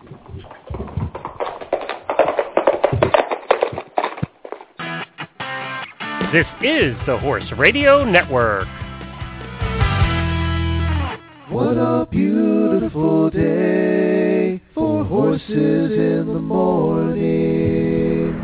This is the Horse Radio Network. What a beautiful day for horses in the morning.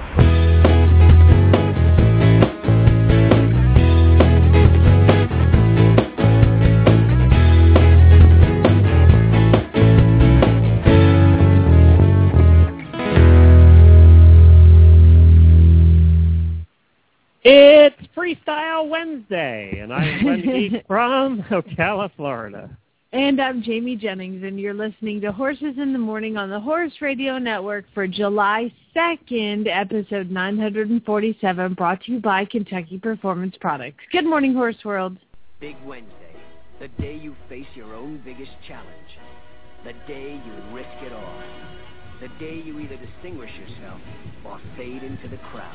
It's Freestyle Wednesday, and I'm Wendy from Ocala, Florida. And I'm Jamie Jennings, and you're listening to Horses in the Morning on the Horse Radio Network for July 2nd, episode 947, brought to you by Kentucky Performance Products. Good morning, Horse World. Big Wednesday, the day you face your own biggest challenge, the day you risk it all, the day you either distinguish yourself or fade into the crowd.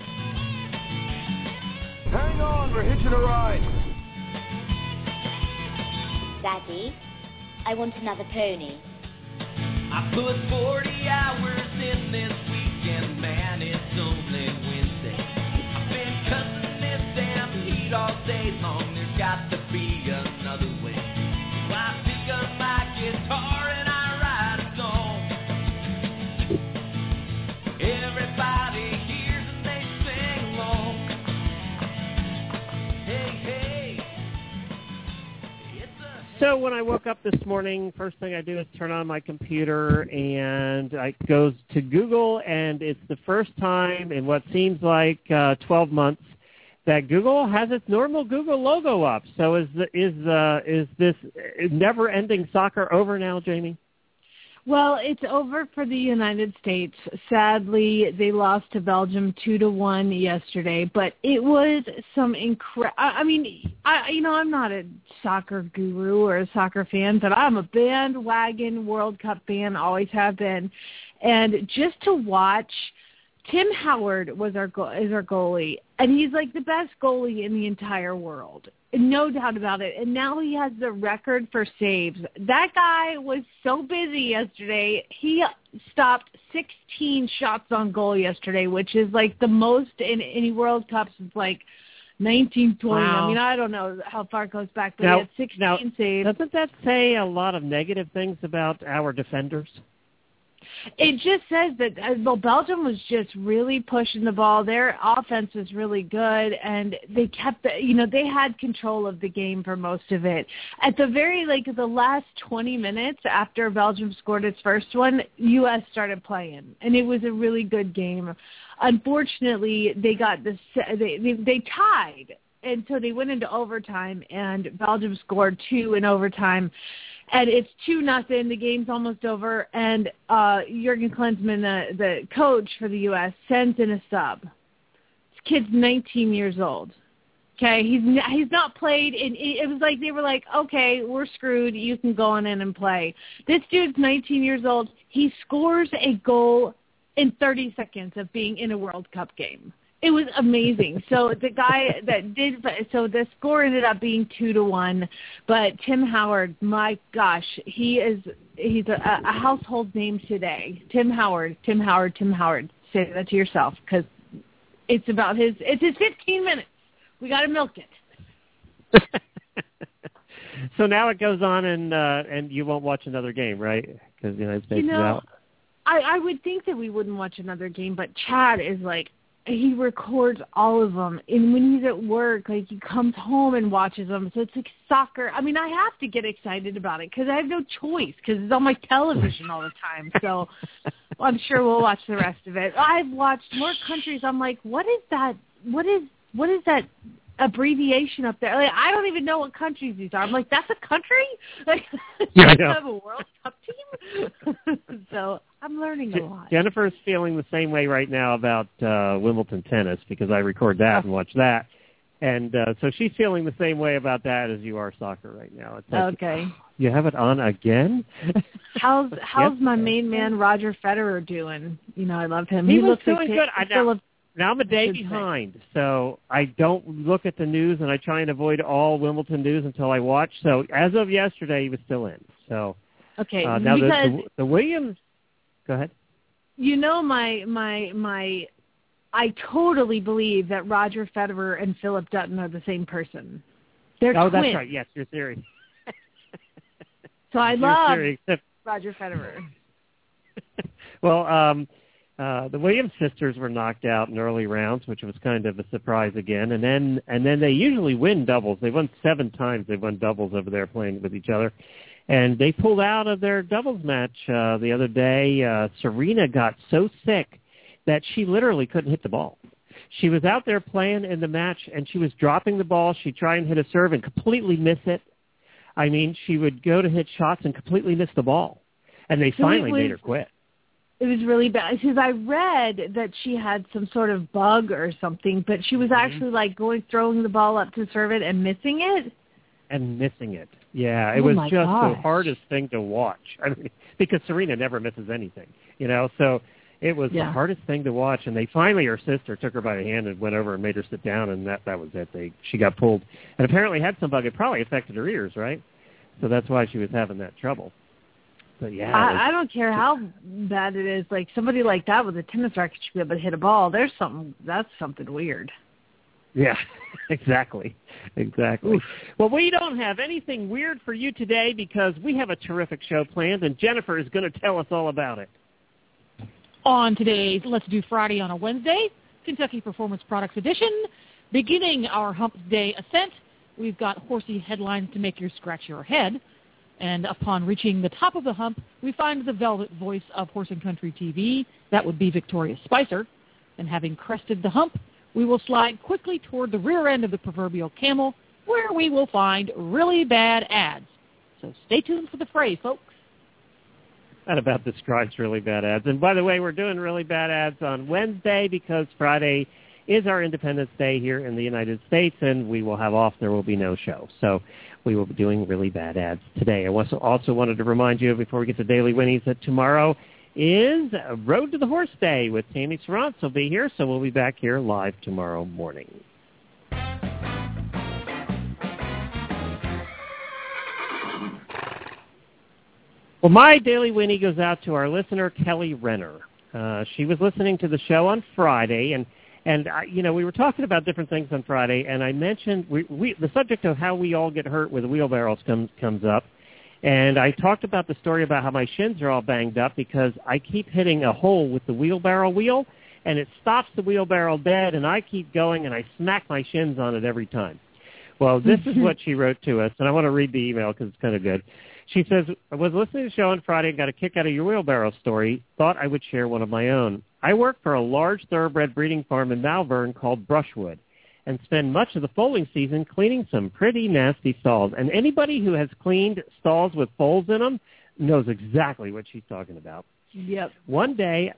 Hang on, we're hitching a ride. Daddy, I want another pony. I put 40 hours in this weekend, man, it's only Wednesday. I've been cussing this damn heat all day long, there's got to be another way. So I pick up my guitar and I write a song. Everybody hears and they sing along. So when I woke up this morning, first thing I do is turn on my computer, and I goes to Google, and it's the first time in what seems like 12 months that Google has its normal Google logo up. So is this never-ending soccer over now, Jamie? Well, it's over for the United States. Sadly, they lost to Belgium 2-1 yesterday, but it was some I'm not a soccer guru or a soccer fan, but I'm a bandwagon World Cup fan, always have been. And just to watch, Tim Howard is our goalie, and he's like the best goalie in the entire world. No doubt about it. And now he has the record for saves. That guy was so busy yesterday. He stopped 16 shots on goal yesterday, which is like the most in any World Cup since like 1920. Wow. I mean, I don't know how far it goes back, but he had 16 saves. Doesn't that say a lot of negative things about our defenders? It just says that Belgium was just really pushing the ball. Their offense was really good, and they kept they had control of the game for most of it. At the the last 20 minutes after Belgium scored its first one, U.S. started playing, and it was a really good game. Unfortunately, they got they tied, and so they went into overtime, and Belgium scored 2 in overtime. And it's 2-0. The game's almost over. And Jurgen Klinsmann, the coach for the U.S., sends in a sub. This kid's 19 years old. Okay, he's not played. It was like they were like, okay, we're screwed. You can go on in and play. This dude's 19 years old. He scores a goal in 30 seconds of being in a World Cup game. It was amazing. So the guy the score ended up being 2-1, but Tim Howard, my gosh, he's a household name today. Tim Howard. Say that to yourself, because it's his 15 minutes. We got to milk it. So now it goes on, and you won't watch another game, right? Because the United States is out. I would think that we wouldn't watch another game, but Chad is like, he records all of them. And when he's at work, like, he comes home and watches them. So it's like soccer. I mean, I have to get excited about it because I have no choice because it's on my television all the time. So I'm sure we'll watch the rest of it. I've watched more countries. I'm like, what is that? What is that abbreviation up there? Like, I don't even know what countries these are. I'm like, that's a country? Like, yeah, I you know. have a World Cup team? So I'm learning a lot. Jennifer's feeling the same way right now about Wimbledon tennis because I record that and watch that. And so she's feeling the same way about that as you are soccer right now. It's like, okay. You have it on again? How's my main man Roger Federer doing? You know, I love him. He looks doing like good. Now I'm a day behind, so I don't look at the news, and I try and avoid all Wimbledon news until I watch. So as of yesterday, he was still in. So Okay, now because the Williams. Go ahead. You know, I totally believe that Roger Federer and Philip Dutton are the same person. They're twins. That's right. Yes, your theory. So I love except... Roger Federer. Well, the Williams sisters were knocked out in early rounds, which was kind of a surprise again. And then they usually win doubles. They won 7 times. They won doubles over there playing with each other. And they pulled out of their doubles match the other day. Serena got so sick that she literally couldn't hit the ball. She was out there playing in the match, and she was dropping the ball. She'd try and hit a serve and completely miss it. I mean, she would go to hit shots and completely miss the ball. And they finally made her quit. It was really bad because I read that she had some sort of bug or something, but she was actually like throwing the ball up to serve it and missing it. Yeah, it was just the hardest thing to watch. I mean, because Serena never misses anything, so it was the hardest thing to watch. And they finally, her sister took her by the hand and went over and made her sit down, and that was it. She got pulled and apparently had some bug. It probably affected her ears, right? So that's why she was having that trouble. But yeah, I don't care how bad it is. Like somebody like that with a tennis racket should be able to hit a ball. That's something weird. Yeah, exactly. Oof. Well, we don't have anything weird for you today because we have a terrific show planned, and Jennifer is going to tell us all about it. On today's Let's Do Friday on a Wednesday, Kentucky Performance Products Edition, beginning our Hump Day ascent, we've got horsey headlines to make you scratch your head. And upon reaching the top of the hump, we find the velvet voice of Horse and Country TV. That would be Victoria Spicer. And having crested the hump, we will slide quickly toward the rear end of the proverbial camel, where we will find really bad ads. So stay tuned for the fray, folks. That about describes really bad ads. And by the way, we're doing really bad ads on Wednesday because Friday is our Independence Day here in the United States, and we will have off. There will be no show. So we will be doing really bad ads today. I also wanted to remind you before we get to Daily Winnies that tomorrow is Road to the Horse Day with Tammy Sarant. So be here. So we'll be back here live tomorrow morning. Well, my Daily Winnie goes out to our listener, Kelly Renner. She was listening to the show on Friday, and we were talking about different things on Friday, and I mentioned the subject of how we all get hurt with wheelbarrows comes up, and I talked about the story about how my shins are all banged up because I keep hitting a hole with the wheelbarrow wheel, and it stops the wheelbarrow dead, and I keep going, and I smack my shins on it every time. Well, this is what she wrote to us, and I want to read the email because it's kind of good. She says, I was listening to the show on Friday and got a kick out of your wheelbarrow story. Thought I would share one of my own. I work for a large thoroughbred breeding farm in Malvern called Brushwood and spend much of the foaling season cleaning some pretty nasty stalls. And anybody who has cleaned stalls with foals in them knows exactly what she's talking about. Yep. One day,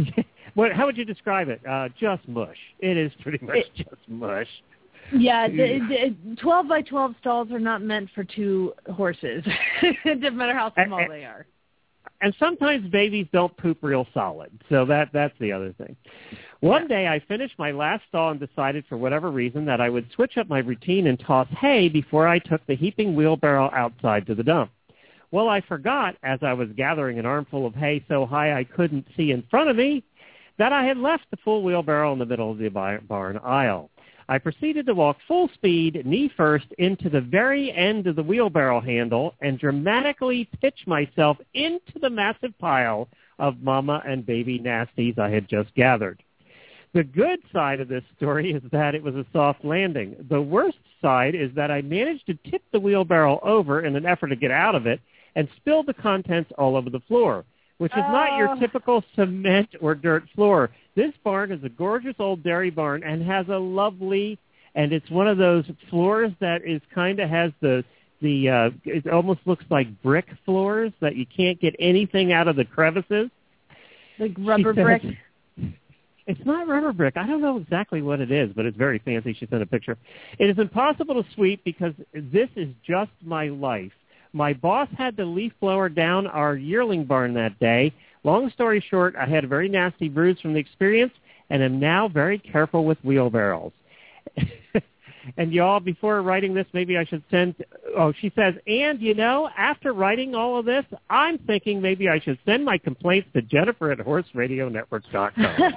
how would you describe it? Just mush. It is pretty much just mush. Yeah, the 12 by 12 stalls are not meant for 2 horses, no matter how small they are. And sometimes babies don't poop real solid, so that's the other thing. One day I finished my last stall and decided for whatever reason that I would switch up my routine and toss hay before I took the heaping wheelbarrow outside to the dump. Well, I forgot, as I was gathering an armful of hay so high I couldn't see in front of me, that I had left the full wheelbarrow in the middle of the barn aisle. I proceeded to walk full speed, knee first, into the very end of the wheelbarrow handle and dramatically pitch myself into the massive pile of mama and baby nasties I had just gathered. The good side of this story is that it was a soft landing. The worst side is that I managed to tip the wheelbarrow over in an effort to get out of it and spilled the contents all over the floor, which is not your typical cement or dirt floor. This barn is a gorgeous old dairy barn and has a lovely, and it's one of those floors that is kind of has it almost looks like brick floors that you can't get anything out of the crevices. Like rubber brick? It's not rubber brick. I don't know exactly what it is, but it's very fancy. She sent a picture. It is impossible to sweep because this is just my life. My boss had the leaf blower down our yearling barn that day. Long story short, I had a very nasty bruise from the experience and am now very careful with wheelbarrows. And y'all, before writing this, maybe I should send, she says, and, after writing all of this, I'm thinking maybe I should send my complaints to Jennifer at horseradionetwork.com.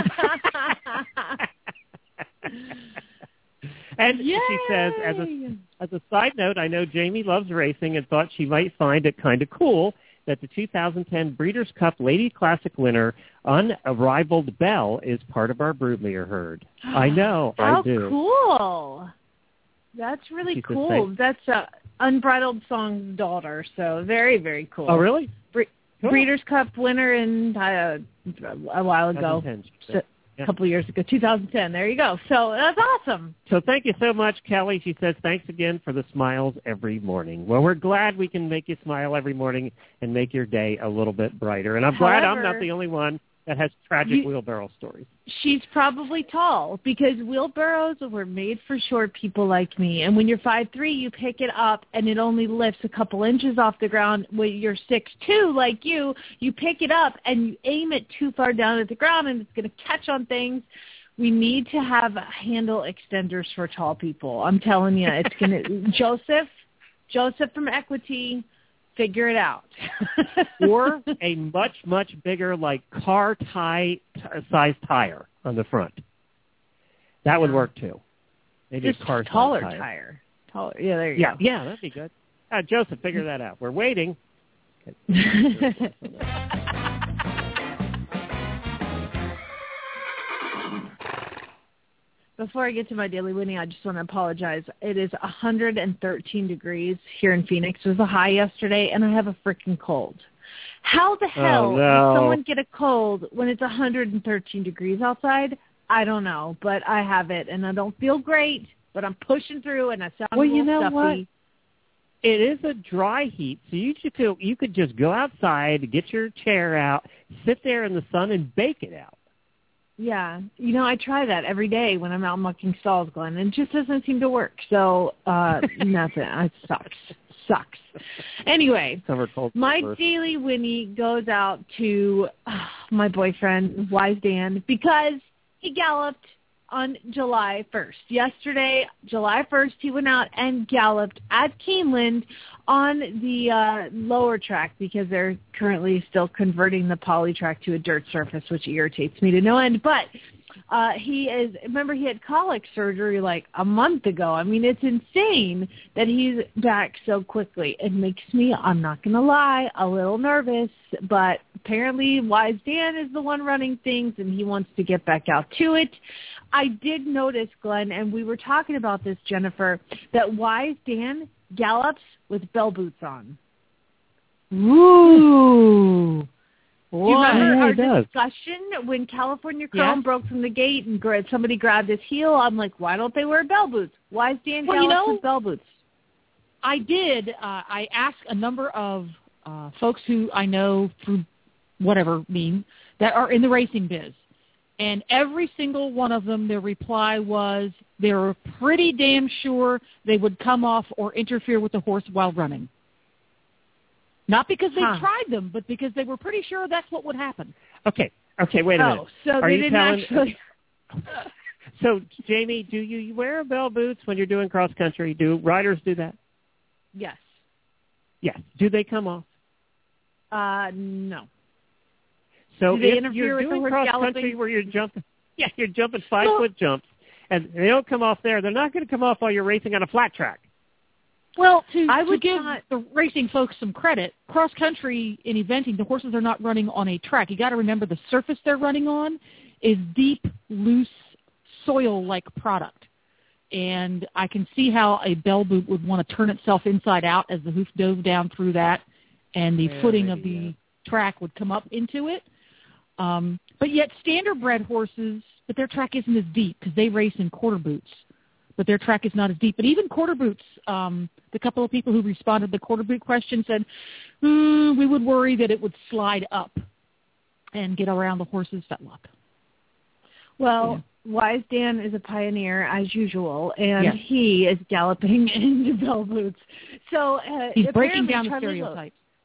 And Yay! She says, as a side note, I know Jamie loves racing and thought she might find it kind of cool that the 2010 Breeders' Cup Lady Classic winner, Unrivaled Belle, is part of our Broodmere herd. I know, I do. How cool. That's really cool. That's Unbridled Song's daughter, so very, very cool. Oh, really? Cool. Breeders' Cup winner in a while ago. A couple of years ago, 2010. There you go. So that's awesome. So thank you so much, Kelly. She says, thanks again for the smiles every morning. Well, we're glad we can make you smile every morning and make your day a little bit brighter. And I'm glad I'm not the only one that has tragic wheelbarrow stories. She's probably tall because wheelbarrows were made for short people like me. And when you're 5'3", you pick it up and it only lifts a couple inches off the ground. When you're 6'2", like you pick it up and you aim it too far down at the ground and it's going to catch on things. We need to have handle extenders for tall people. I'm telling you, it's going to Joseph from Equity, figure it out. Or a much, much bigger, like, car size tire on the front. That would work, too. Maybe just a car taller size tire. Taller. Yeah, there you go. Yeah, that'd be good. Joseph, figure that out. We're waiting. Before I get to my daily winning, I just want to apologize. It is 113 degrees here in Phoenix. It was a high yesterday, and I have a freaking cold. How the hell does someone get a cold when it's 113 degrees outside? I don't know, but I have it, and I don't feel great, but I'm pushing through, and I sound a little stuffy. What? It is a dry heat, so you could just go outside, get your chair out, sit there in the sun, and bake it out. Yeah. I try that every day when I'm out mucking stalls, Glenn, and it just doesn't seem to work. So, nothing. It sucks. Anyway, my daily Winnie goes out to my boyfriend, Wise Dan, because he galloped on July 1st. Yesterday, July 1st, he went out and galloped at Keeneland on the lower track because they're currently still converting the poly track to a dirt surface, which irritates me to no end. But remember, he had colic surgery like a month ago. I mean, it's insane that he's back so quickly. It makes me, I'm not going to lie, a little nervous. But apparently Wise Dan is the one running things, and he wants to get back out to it. I did notice, Glenn, and we were talking about this, Jennifer, that Wise Dan gallops with bell boots on. Ooh. Do you remember our discussion when California Chrome broke from the gate and somebody grabbed his heel? I'm like, why don't they wear bell boots? Wise Dan gallops with bell boots. I did. I asked a number of folks who I know through whatever means that are in the racing biz. And every single one of them, their reply was they were pretty damn sure they would come off or interfere with the horse while running. Not because they tried them, but because they were pretty sure that's what would happen. Okay, wait a minute. So they didn't actually... So, Jamie, do you wear bell boots when you're doing cross-country? Do riders do that? Yes. Yes. Do they come off? No. So do they if you're doing cross-country where you're jumping 5-foot jumps, and they don't come off there, they're not going to come off while you're racing on a flat track. Well, to give the racing folks some credit, cross-country in eventing, the horses are not running on a track. You got to remember the surface they're running on is deep, loose, soil-like product. And I can see how a bell boot would want to turn itself inside out as the hoof dove down through that, and the footing of the track would come up into it. But yet standard-bred horses, but their track isn't as deep because they race in quarter boots. But their track is not as deep. But even quarter boots, the couple of people who responded to the quarter boot question said, we would worry that it would slide up and get around the horse's fetlock. Well, Wise Dan is a pioneer, as usual, and he is galloping into bell boots. So he's breaking down the stereotypes.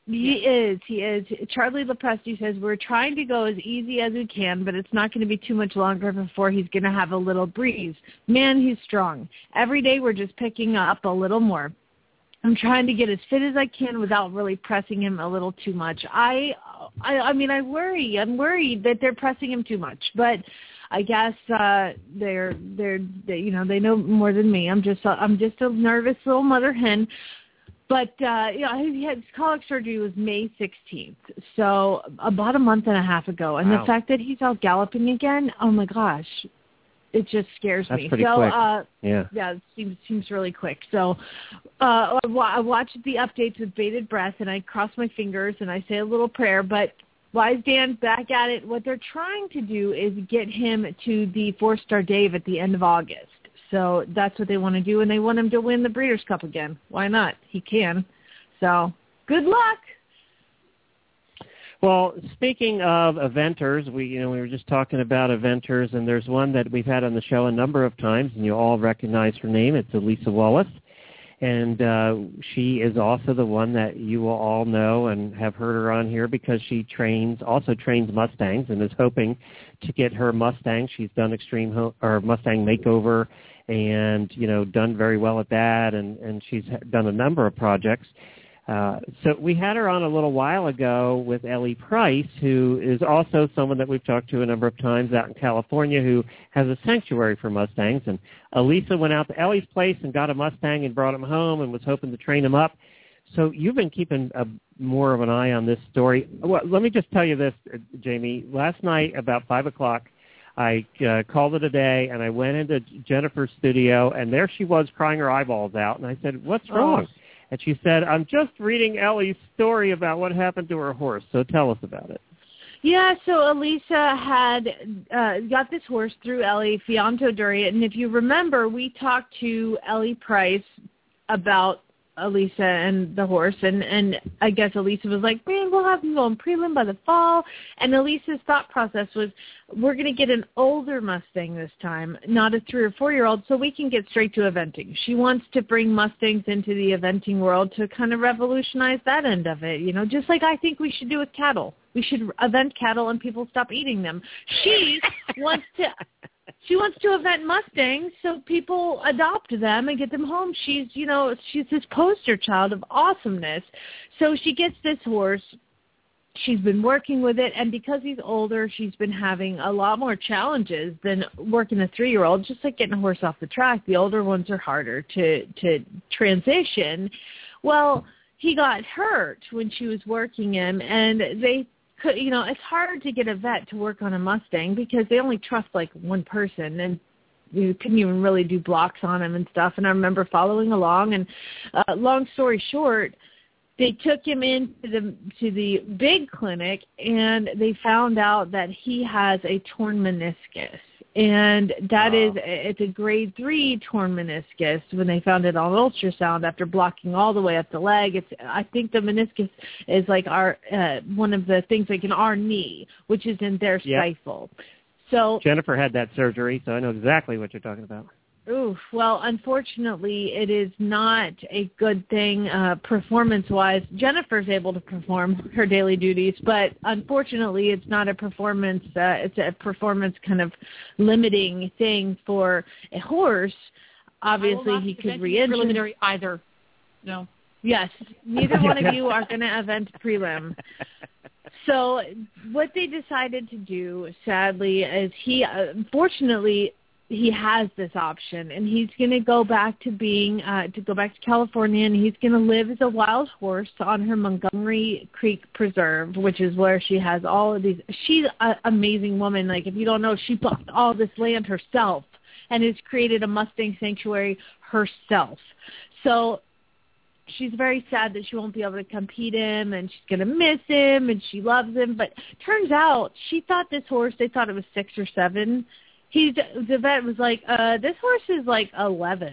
He is. Charlie Lepresti says, we're trying to go as easy as we can, but it's not going to be too much longer before he's going to have a little breeze. Man, he's strong. Every day we're just picking up a little more. I'm trying to get as fit as I can without really pressing him a little too much. I mean, I worry. I'm worried that they're pressing him too much, but I guess they know more than me. I'm just a nervous little mother hen. But, his colic surgery was May 16th, so about a month and a half ago. And wow. The fact that he's out galloping again, oh, my gosh, it just scares me. That's pretty quick. Yeah, it seems really quick. So I watch the updates with bated breath, and I cross my fingers, and I say a little prayer. But Wise Dan back at it. What they're trying to do is get him to the 4-Star Dave at the end of August. So that's what they want to do, and they want him to win the Breeders' Cup again. Why not? He can. So good luck. Well, speaking of eventers, we were just talking about eventers, and there's one that we've had on the show a number of times, and you all recognize her name. It's Elisa Wallace, and she is also the one that you will all know and have heard her on here because she also trains Mustangs and is hoping to get her Mustang. She's done Mustang makeover and, done very well at that, and she's done a number of projects. So we had her on a little while ago with Ellie Price, who is also someone that we've talked to a number of times out in California who has a sanctuary for Mustangs. And Elisa went out to Ellie's place and got a Mustang and brought him home and was hoping to train him up. So you've been keeping more of an eye on this story. Well, let me just tell you this, Jamie. Last night about 5 o'clock, I called it a day, and I went into Jennifer's studio, and there she was crying her eyeballs out. And I said, "What's wrong?" And she said, "I'm just reading Ellie's story about what happened to her horse, so tell us about it." Yeah, so Elisa had got this horse through Ellie, Fianto Duriat, and if you remember, we talked to Ellie Price about Elisa and the horse, and I guess Elisa was like, man, we'll have him go in prelim by the fall, and Elisa's thought process was, we're going to get an older Mustang this time, not a 3 or 4-year-old, so we can get straight to eventing. She wants to bring Mustangs into the eventing world to kind of revolutionize that end of it, just like I think we should do with cattle. We should event cattle and people stop eating them. She wants to event Mustangs so people adopt them and get them home. She's this poster child of awesomeness. So she gets this horse. She's been working with it, and because he's older, she's been having a lot more challenges than working a 3-year-old. Just like getting a horse off the track, the older ones are harder to transition. Well, he got hurt when she was working him, and they could, it's hard to get a vet to work on a Mustang because they only trust like one person, and you couldn't even really do blocks on him and stuff. And I remember following along, and long story short, they took him into the big clinic, and they found out that he has a torn meniscus. And that it's a grade 3 torn meniscus when they found it on ultrasound after blocking all the way up the leg. I think the meniscus is like one of the things like in our knee, which is in their stifle. So Jennifer had that surgery, so I know exactly what you're talking about. Oof. Well, unfortunately, it is not a good thing performance-wise. Jennifer's able to perform her daily duties, but unfortunately, it's not a performance. It's a performance kind of limiting thing for a horse. Obviously, he could re-injure. Preliminary either. No. Yes, neither one of you are going to event prelim. So what they decided to do, sadly, is unfortunately, he has this option, and he's going to go back to California, and he's going to live as a wild horse on her Montgomery Creek Preserve, which is where she has all of these. She's an amazing woman. Like, if you don't know, she bought all this land herself and has created a Mustang sanctuary herself. So she's very sad that she won't be able to compete him, and she's going to miss him, and she loves him. But turns out she thought this horse, they thought it was 6 or 7. The vet was like, this horse is like 11.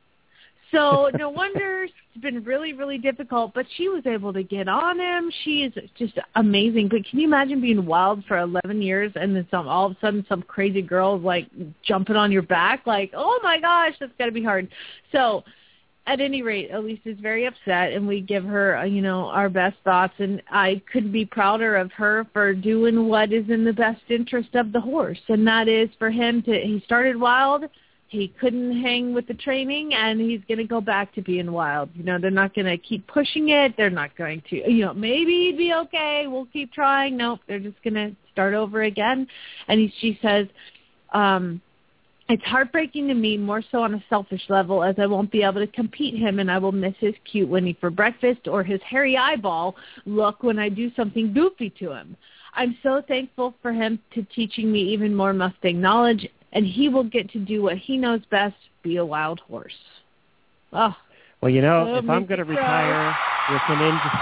So no wonder it's been really, really difficult, but she was able to get on him. She is just amazing. But can you imagine being wild for 11 years and then all of a sudden some crazy girl like jumping on your back? Like, oh my gosh, that's got to be hard. So at any rate, Elise is very upset, and we give her, our best thoughts. And I couldn't be prouder of her for doing what is in the best interest of the horse, and that is for him to. He started wild. He couldn't hang with the training, and he's going to go back to being wild. They're not going to keep pushing it. They're not going to, maybe he'd be okay. We'll keep trying. Nope, they're just going to start over again. And she says, it's heartbreaking to me, more so on a selfish level, as I won't be able to compete him, and I will miss his cute Winnie for breakfast or his hairy eyeball look when I do something goofy to him. I'm so thankful for him to teaching me even more Mustang knowledge, and he will get to do what he knows best, be a wild horse. Oh. Well, if I'm going to retire with an injury,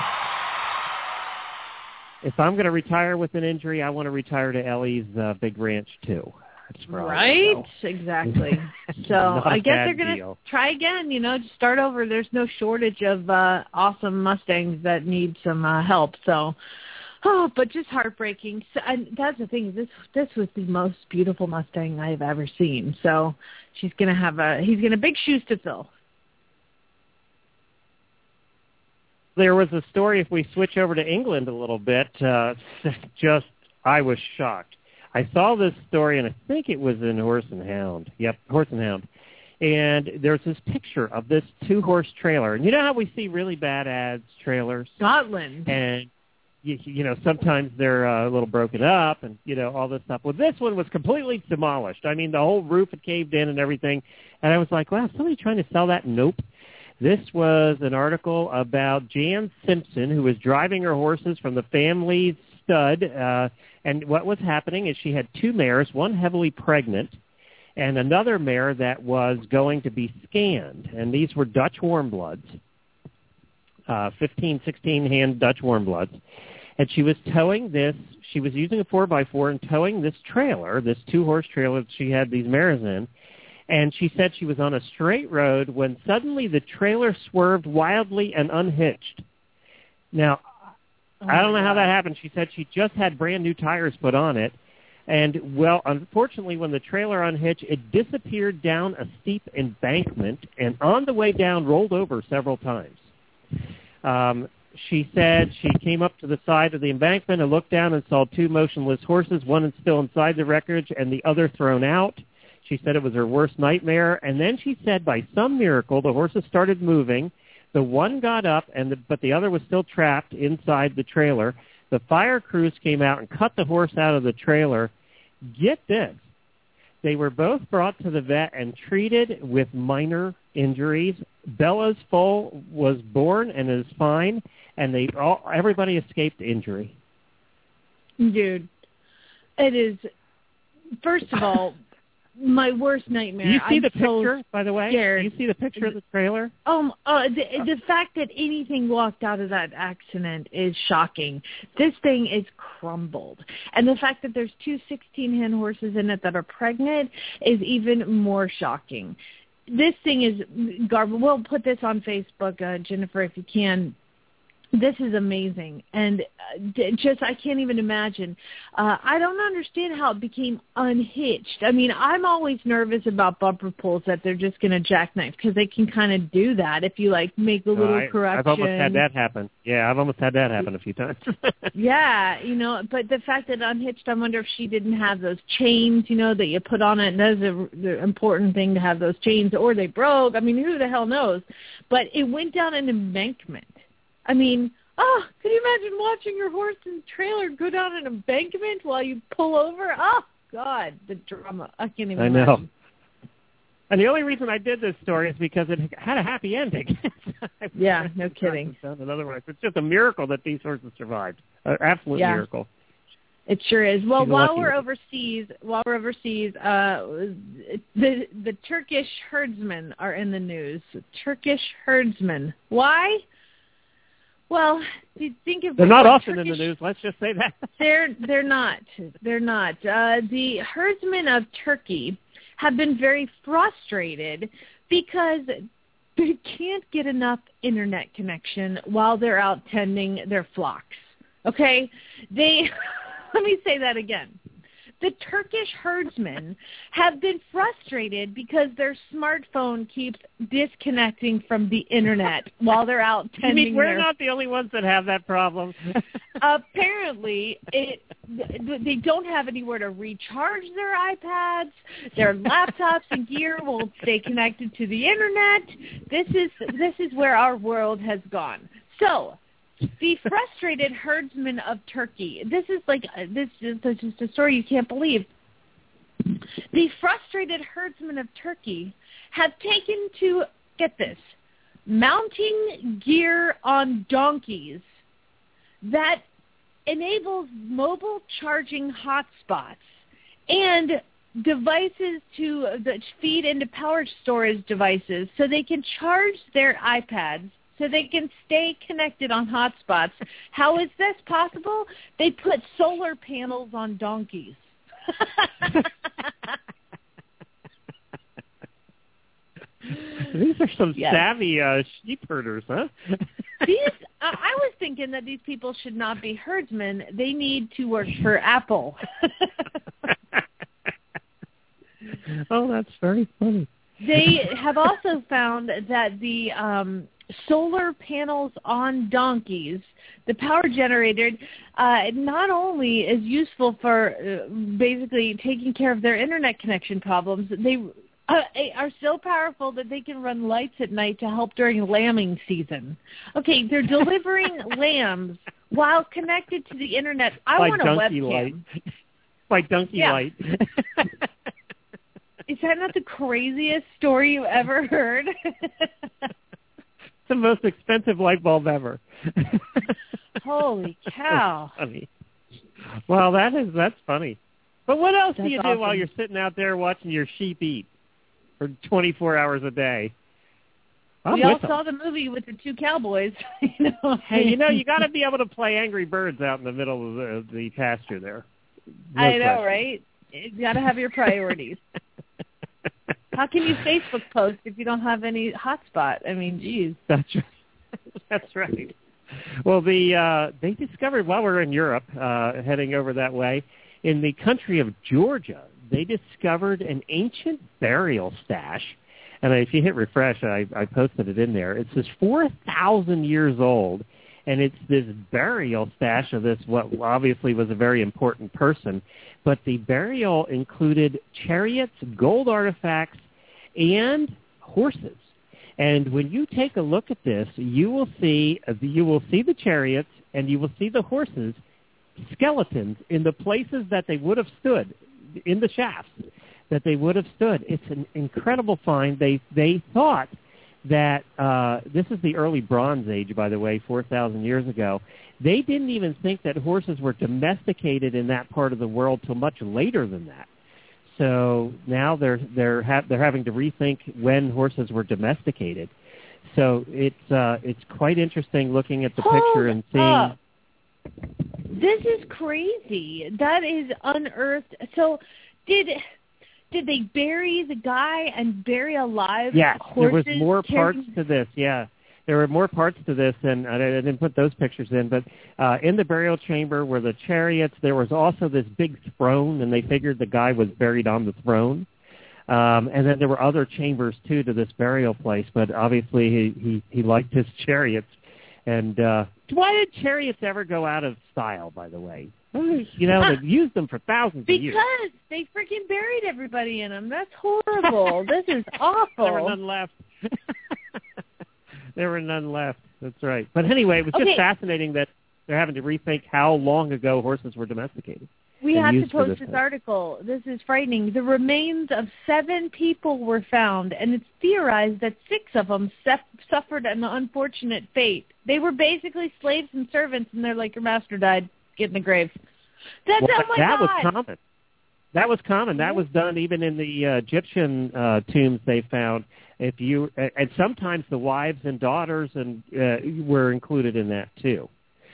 I want to retire to Ellie's big ranch too. Right? Exactly. So I guess they're going to try again, just start over. There's no shortage of awesome Mustangs that need some help. So, but just heartbreaking. So, and that's the thing. This was the most beautiful Mustang I've ever seen. So he's going to have big shoes to fill. There was a story, if we switch over to England a little bit, I was shocked. I saw this story, and I think it was in Horse and Hound. Yep, Horse and Hound. And there's this picture of this 2-horse trailer. And you know how we see really bad ads, trailers? Scotland. And, sometimes they're a little broken up and, all this stuff. Well, this one was completely demolished. I mean, the whole roof had caved in and everything. And I was like, wow, somebody trying to sell that? Nope. This was an article about Jan Simpson, who was driving her horses from the family stud, and what was happening is she had 2 mares, one heavily pregnant, and another mare that was going to be scanned. And these were Dutch warmbloods, 15, 16-hand Dutch warmbloods. And she was towing this. She was using a 4x4 and towing this trailer, this 2-horse trailer that she had these mares in. And she said she was on a straight road when suddenly the trailer swerved wildly and unhitched. Now, I don't know how that happened. She said she just had brand new tires put on it. And, well, unfortunately, when the trailer unhitched, it disappeared down a steep embankment and on the way down rolled over several times. She said she came up to the side of the embankment and looked down and saw 2 motionless horses, one is still inside the wreckage and the other thrown out. She said it was her worst nightmare. And then she said by some miracle the horses started moving. The one got up, but the other was still trapped inside the trailer. The fire crews came out and cut the horse out of the trailer. Get this. They were both brought to the vet and treated with minor injuries. Bella's foal was born and is fine, and everybody escaped injury. Dude, it is, first of all, my worst nightmare. Do you see I'm the picture, so by the way? scared. Do you see the picture of the trailer? The fact that anything walked out of that accident is shocking. This thing is crumbled. And the fact that there's 2 16-hand horses in it that are pregnant is even more shocking. This thing is garbage. We'll put this on Facebook, Jennifer, if you can. This is amazing, and I can't even imagine. I don't understand how it became unhitched. I mean, I'm always nervous about bumper pulls that they're just going to jackknife because they can kind of do that if you, make a little correction. I've almost had that happen. Yeah, I've almost had that happen a few times. Yeah, but the fact that unhitched, I wonder if she didn't have those chains, that you put on it. And that's the important thing to have those chains, or they broke. I mean, who the hell knows? But it went down an embankment. I mean, could you imagine watching your horse and trailer go down an embankment while you pull over? Oh, God, the drama. I can't even imagine. I know. And the only reason I did this story is because it had a happy ending. Yeah, no kidding. In other words, it's just a miracle that these horses survived. An absolute miracle. It sure is. Well, while we're overseas, the Turkish herdsmen are in the news. Turkish herdsmen. Why? Well, you think of they're not often in the news. Let's just say that they're not. They're not. The herdsmen of Turkey have been very frustrated because they can't get enough internet connection while they're out tending their flocks. Okay, let me say that again. the Turkish herdsmen have been frustrated because their smartphone keeps disconnecting from the internet while they're out tending I mean, we're not the only ones that have that problem. Apparently, they don't have anywhere to recharge their iPads. Their laptops and gear won't stay connected to the internet. This is where our world has gone. So, the frustrated herdsmen of Turkey. This is just a story you can't believe. The frustrated herdsmen of Turkey have taken to, get this, mounting gear on donkeys that enables mobile charging hotspots and devices that feed into power storage devices so they can charge their iPads so they can stay connected on hotspots. How is this possible? They put solar panels on donkeys. These are some savvy sheep herders, huh? I was thinking that these people should not be herdsmen. They need to work for Apple. Oh, that's very funny. They have also found that the solar panels on donkeys, the power generator, not only is useful for basically taking care of their internet connection problems, they are so powerful that they can run lights at night to help during lambing season. Okay, they're delivering lambs while connected to the internet. I want a webcam. Light. Like donkey light. Is that not the craziest story you ever heard? The most expensive light bulb ever. Holy cow. That's funny. Well, that's funny. But what else do you do while you're sitting out there watching your sheep eat for 24 hours a day? We all saw the movie with the two cowboys. Hey, you got to be able to play Angry Birds out in the middle of the pasture there. No I know, right? You got to have your priorities. How can you Facebook post if you don't have any hotspot? I mean, geez. That's right. That's right. Well, they discovered while we're in Europe, heading over that way, in the country of Georgia, they discovered an ancient burial stash. And if you hit refresh, I posted it in there. It says 4,000 years old, and it's this burial stash of this, what obviously was a very important person. But the burial included chariots, gold artifacts, and horses. And when you take a look at this, you will see the chariots and you will see the horses, skeletons in the places that they would have stood, in the shafts that they would have stood. It's an incredible find. They thought that this is the early Bronze Age, by the way, 4,000 years ago. They didn't even think that horses were domesticated in that part of the world till much later than that. So now they're having to rethink when horses were domesticated. So it's quite interesting looking at the picture and seeing. This is crazy. That is unearthed. So did they bury the guy and bury alive horses? There was more parts to this, There were more parts to this, and I didn't put those pictures in, but in the burial chamber were the chariots. There was also this big throne, and they figured the guy was buried on the throne. And then there were other chambers, too, to this burial place, but obviously he liked his chariots. And why did chariots ever go out of style, by the way? They've used them for thousands of years. Because they freaking buried everybody in them. That's horrible. This is awful. There were none left. There were none left. That's right. But anyway, it was just fascinating that they're having to rethink how long ago horses were domesticated. We have to post this article. This is frightening. The remains of 7 people were found, and it's theorized that 6 of them suffered an unfortunate fate. They were basically slaves and servants, and they're like, your master died. Get in the grave. That was common. That was common. That was done even in the Egyptian tombs they found. And sometimes the wives and daughters were included in that too,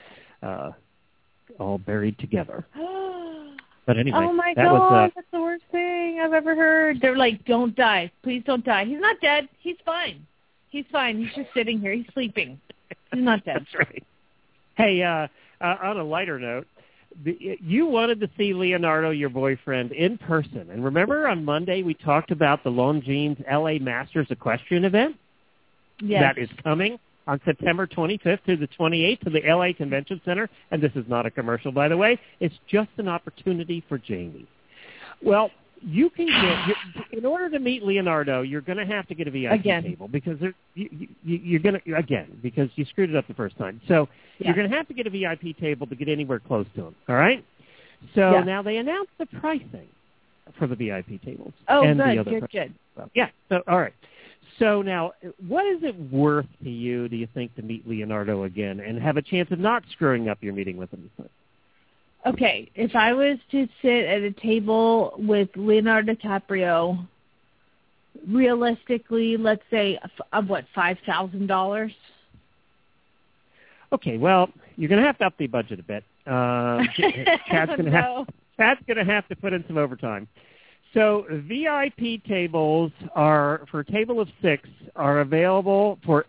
all buried together. But anyway, oh my God, that's the worst thing I've ever heard. They're like, "Don't die, please don't die." He's not dead. He's fine. He's fine. He's just sitting here. He's sleeping. He's not dead. That's right. Hey, on a lighter note, You wanted to see Leonardo, your boyfriend, in person. And remember on Monday we talked about the Longines LA Masters Equestrian event? Yes. That is coming on September 25th through the 28th to the LA Convention Center. And this is not a commercial, by the way. It's just an opportunity for Jamie. Well, you can get, in order to meet Leonardo, you're going to have to get a VIP table because you're going to, again, because you screwed it up the first time. So you're going to have to get a VIP table to get anywhere close to him, all right? So now they announced the pricing for the VIP tables. Oh, and good, the other good. Well, yeah, so all right. So now, what is it worth to you, do you think, to meet Leonardo again and have a chance of not screwing up your meeting with him? Okay, if I was to sit at a table with Leonardo DiCaprio, realistically, let's say, what, $5,000? Okay, well, you're going to have to up the budget a bit. Chad's going to have to put in some overtime. So VIP tables are, for a table of 6, are available for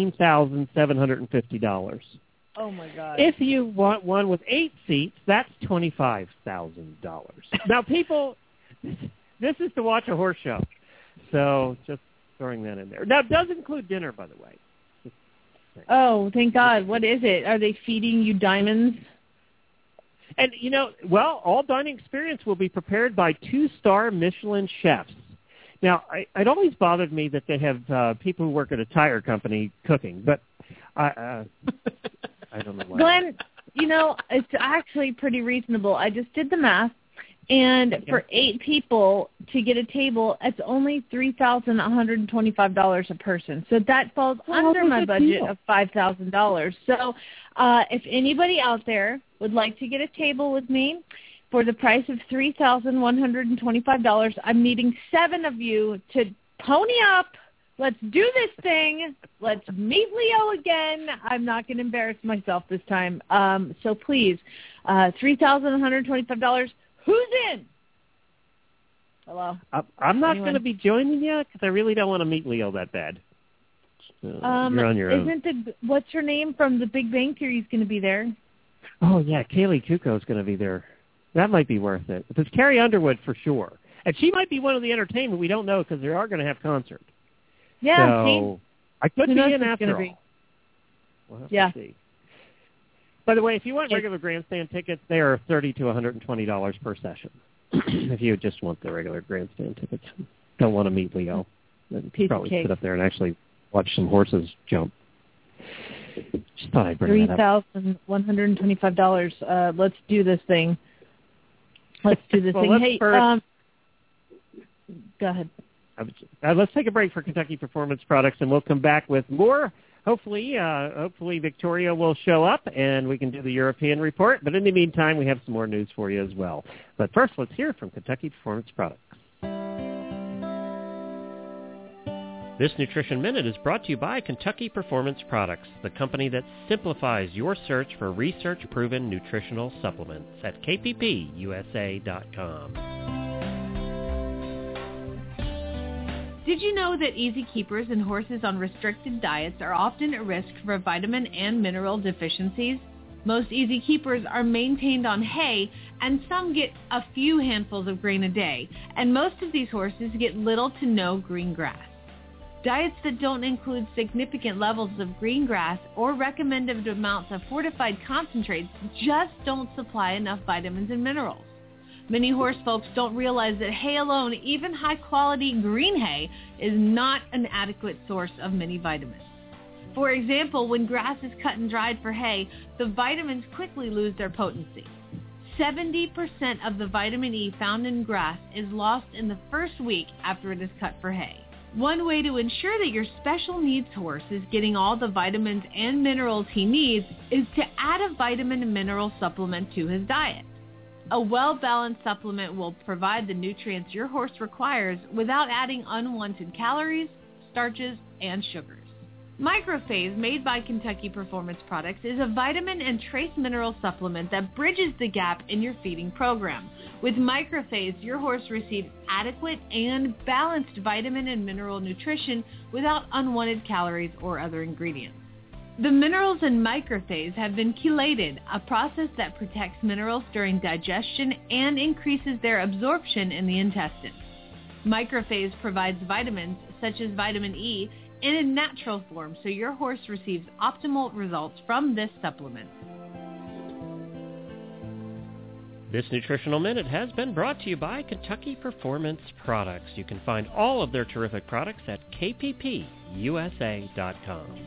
$18,750. Oh, my God. If you want one with 8 seats, that's $25,000. Now, people, this is to watch a horse show. So just throwing that in there. Now, it does include dinner, by the way. Oh, thank God. What is it? Are they feeding you diamonds? And, you know, well, all dining experience will be prepared by 2-star Michelin chefs. Now, it always bothered me that they have people who work at a tire company cooking, but I don't know why. Glenn, you know, it's actually pretty reasonable. I just did the math, and for 8 people to get a table, it's only $3,125 a person. So that falls under my budget of $5,000. So if anybody out there would like to get a table with me for the price of $3,125, I'm needing 7 of you to pony up. Let's do this thing. Let's meet Leo again. I'm not going to embarrass myself this time. So please, $3,125. Who's in? Hello? I'm not going to be joining you because I really don't want to meet Leo that bad. You're on your own. What's her name from The Big Bang Theory is going to be there? Oh, yeah, Kaylee Kuko is going to be there. That might be worth it. It's Carrie Underwood for sure. And she might be one of the entertainment. We don't know because they are going to have concerts. Yeah, so I could be in after all. We'll have to see. By the way, if you want regular grandstand tickets, they are $30 to $120 per session. If you just want the regular grandstand tickets, don't want to meet Leo, then probably sit up there and actually watch some horses jump. Just thought I'd bring that up. $3,125. Let's do this thing. Let's do this thing. Hey, go ahead. Let's take a break for Kentucky Performance Products, and we'll come back with more. Hopefully Victoria will show up, and we can do the European report. But in the meantime, we have some more news for you as well. But first, let's hear from Kentucky Performance Products. This Nutrition Minute is brought to you by Kentucky Performance Products, the company that simplifies your search for research-proven nutritional supplements at kppusa.com. Did you know that easy keepers and horses on restricted diets are often at risk for vitamin and mineral deficiencies? Most easy keepers are maintained on hay, and some get a few handfuls of grain a day, and most of these horses get little to no green grass. Diets that don't include significant levels of green grass or recommended amounts of fortified concentrates just don't supply enough vitamins and minerals. Many horse folks don't realize that hay alone, even high-quality green hay, is not an adequate source of many vitamins. For example, when grass is cut and dried for hay, the vitamins quickly lose their potency. 70% of the vitamin E found in grass is lost in the first week after it is cut for hay. One way to ensure that your special needs horse is getting all the vitamins and minerals he needs is to add a vitamin and mineral supplement to his diet. A well-balanced supplement will provide the nutrients your horse requires without adding unwanted calories, starches, and sugars. Microphase, made by Kentucky Performance Products, is a vitamin and trace mineral supplement that bridges the gap in your feeding program. With Microphase, your horse receives adequate and balanced vitamin and mineral nutrition without unwanted calories or other ingredients. The minerals in microphase have been chelated, a process that protects minerals during digestion and increases their absorption in the intestines. Microphase provides vitamins such as vitamin E in a natural form, so your horse receives optimal results from this supplement. This Nutritional Minute has been brought to you by Kentucky Performance Products. You can find all of their terrific products at kppusa.com.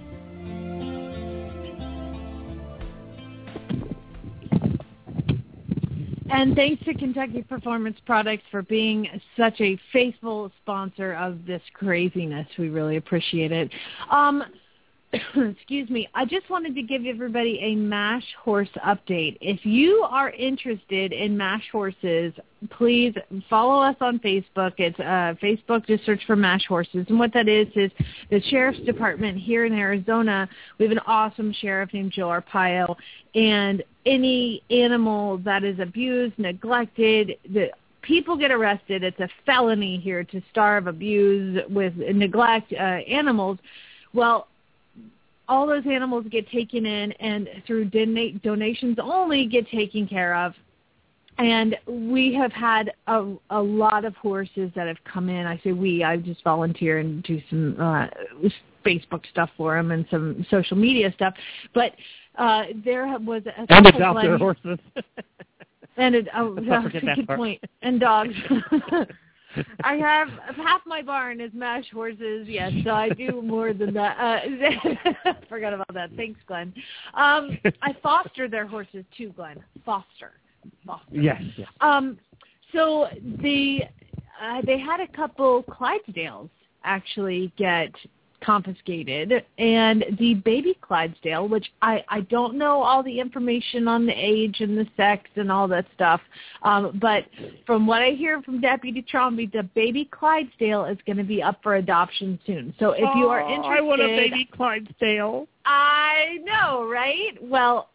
And thanks to Kentucky Performance Products for being such a faithful sponsor of this craziness. We really appreciate it. Excuse me. I just wanted to give everybody a MASH horse update. If you are interested in MASH horses, please follow us on Facebook. It's Facebook, just search for MASH horses. And what that is the Sheriff's Department here in Arizona. We have an awesome sheriff named Joe Arpaio. And any animal that is abused, neglected, people get arrested. It's a felony here to starve, abuse, with neglect animals. Well, all those animals get taken in and through donations only get taken care of. And we have had a lot of horses that have come in. I say we, I just volunteer and do some Facebook stuff for them and some social media stuff. But there was a and adopt their horses. And that's a good point. And dogs. I have half my barn is MASH horses, yes, so I do more than that. Forgot about that. Thanks, Glenn. I foster their horses too, Glenn. Foster. Yes. So they had a couple Clydesdales actually get confiscated, and the baby Clydesdale, which I don't know all the information on the age and the sex and all that stuff, but from what I hear from Deputy Tromby, the baby Clydesdale is going to be up for adoption soon. So if you are interested... I want a baby Clydesdale. I know, right? Well,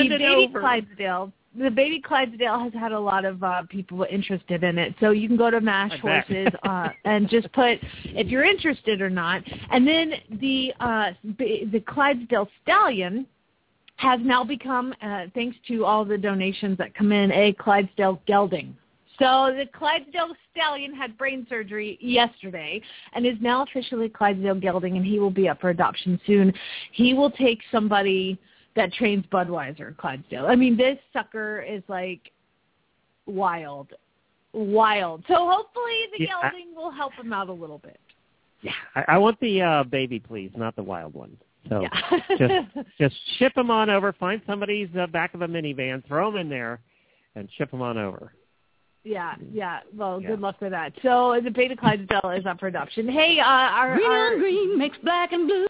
the baby Clydesdale has had a lot of people interested in it. So you can go to MASH Horses and just put if you're interested or not. And then the Clydesdale Stallion has now become, thanks to all the donations that come in, a Clydesdale gelding. So the Clydesdale Stallion had brain surgery yesterday and is now officially Clydesdale gelding, and he will be up for adoption soon. He will take somebody that trains Budweiser, Clydesdale. I mean, this sucker is like wild. So hopefully the gelding will help him out a little bit. Yeah, I want the baby, please, not the wild one. So just ship them on over. Find somebody's back of a minivan, throw them in there, and ship them on over. Yeah. Well, good luck with that. So the baby Clydesdale is up for adoption. Hey, our green on green makes black and blue.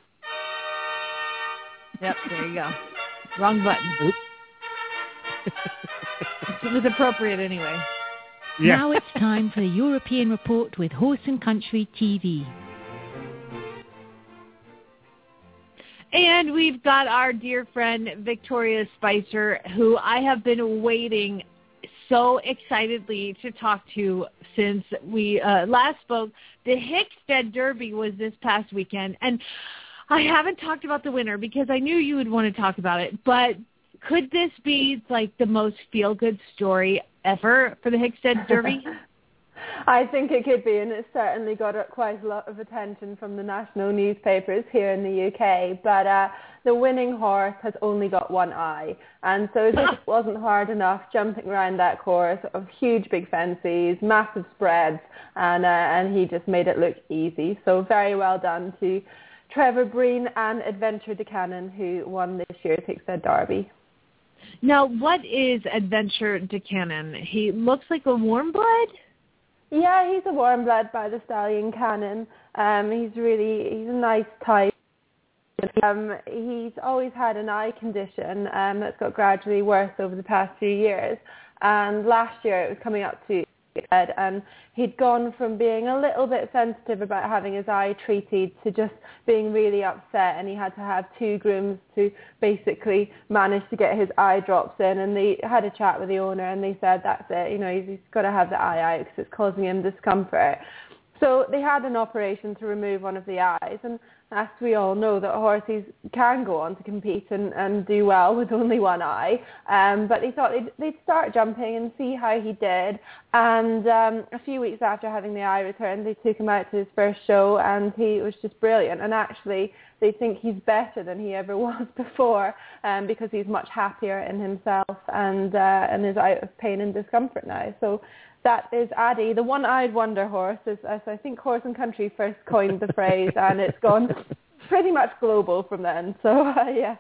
Yep, there you go. Wrong button. Oops. It was appropriate anyway. Yeah. Now it's time for the European Report with Horse and Country TV. And we've got our dear friend Victoria Spicer, who I have been waiting so excitedly to talk to since we last spoke. The Hickstead Derby was this past weekend, and I haven't talked about the winner because I knew you would want to talk about it, but could this be like the most feel-good story ever for the Hickstead Derby? I think it could be, and it's certainly got quite a lot of attention from the national newspapers here in the UK, but the winning horse has only got one eye, and so it just wasn't hard enough jumping around that course of huge big fences, massive spreads, and he just made it look easy. So very well done to Trevor Breen and Adventure DeCannon, who won this year's Hickstead Derby. Now, what is Adventure DeCannon? He looks like a warm blood? Yeah, he's a warm blood by the stallion Cannon. He's a nice type. He's always had an eye condition that's got gradually worse over the past few years. And last year it was coming up to and he'd gone from being a little bit sensitive about having his eye treated to just being really upset, and he had to have 2 grooms to basically manage to get his eye drops in. And they had a chat with the owner, and they said that's it, he's got to have the eye out because it's causing him discomfort. So they had an operation to remove one of the eyes, and as we all know, that horses can go on to compete and do well with only one eye. But he thought they'd start jumping and see how he did. And a few weeks after having the eye returned, they took him out to his first show, and he was just brilliant. And actually, they think he's better than he ever was before, because he's much happier in himself and is out of pain and discomfort now. So that is Addy, the one-eyed wonder horse, as I think Horse and Country first coined the phrase, and it's gone pretty much global from then. So, yes.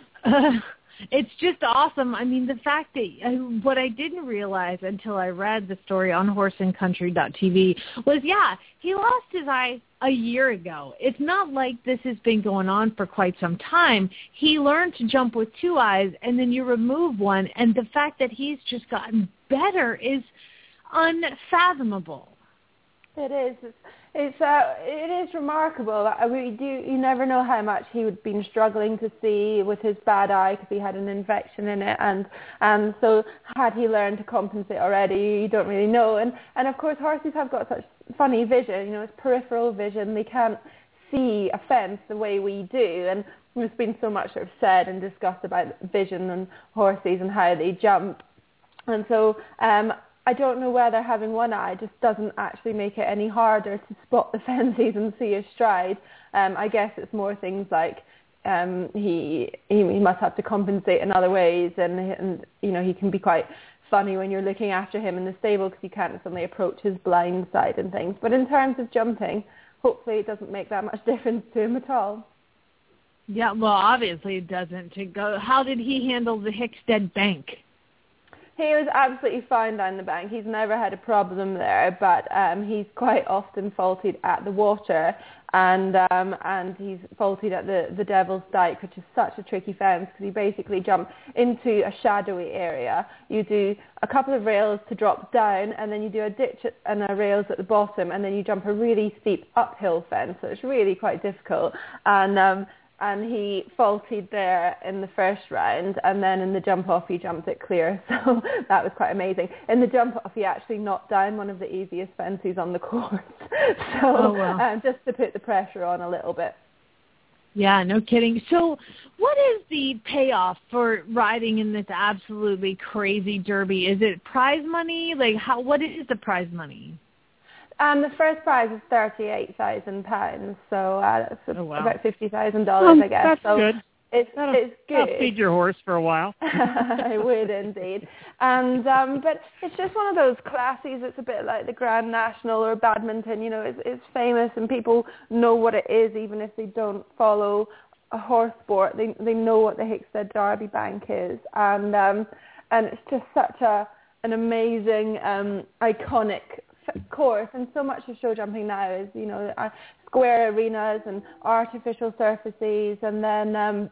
It's just awesome. I mean, the fact that what I didn't realize until I read the story on horseandcountry.tv was, he lost his eye a year ago. It's not like this has been going on for quite some time. He learned to jump with two eyes, and then you remove one, and the fact that he's just gotten better is unfathomable. It is. It is remarkable. You never know how much he would been struggling to see with his bad eye because he had an infection in it, and so had he learned to compensate already, you don't really know. And of course, horses have got such funny vision. It's peripheral vision. They can't see a fence the way we do, and there's been so much sort of said and discussed about vision and horses and how they jump, and so I don't know whether having one eye just doesn't actually make it any harder to spot the fences and see his stride. I guess it's more things like he must have to compensate in other ways, and he can be quite funny when you're looking after him in the stable because you can't suddenly approach his blind side and things. But in terms of jumping, hopefully it doesn't make that much difference to him at all. Yeah, well, obviously it doesn't. How did he handle the Hickstead Bank? He was absolutely fine down the bank. He's never had a problem there, but he's quite often faulted at the water, and he's faulted at the Devil's Dyke, which is such a tricky fence because you basically jump into a shadowy area. You do a couple of rails to drop down, and then you do a ditch and a rails at the bottom, and then you jump a really steep uphill fence, so it's really quite difficult. And he faulted there in the first round, and then in the jump-off he jumped it clear, so that was quite amazing. In the jump-off he actually knocked down one of the easiest fences on the course, so just to put the pressure on a little bit. Yeah, no kidding. So what is the payoff for riding in this absolutely crazy derby? Is it prize money? What is the prize money? The first prize is £38,000, so that's about $50,000, I guess. That's so good. It's good. That'll feed your horse for a while. I would indeed. And but it's just one of those classes. It's a bit like the Grand National or badminton. It's famous and people know what it is, even if they don't follow a horse sport. They know what the Hickstead Derby Bank is, and it's just such an amazing, iconic course, and so much of show jumping now is square arenas and artificial surfaces, and then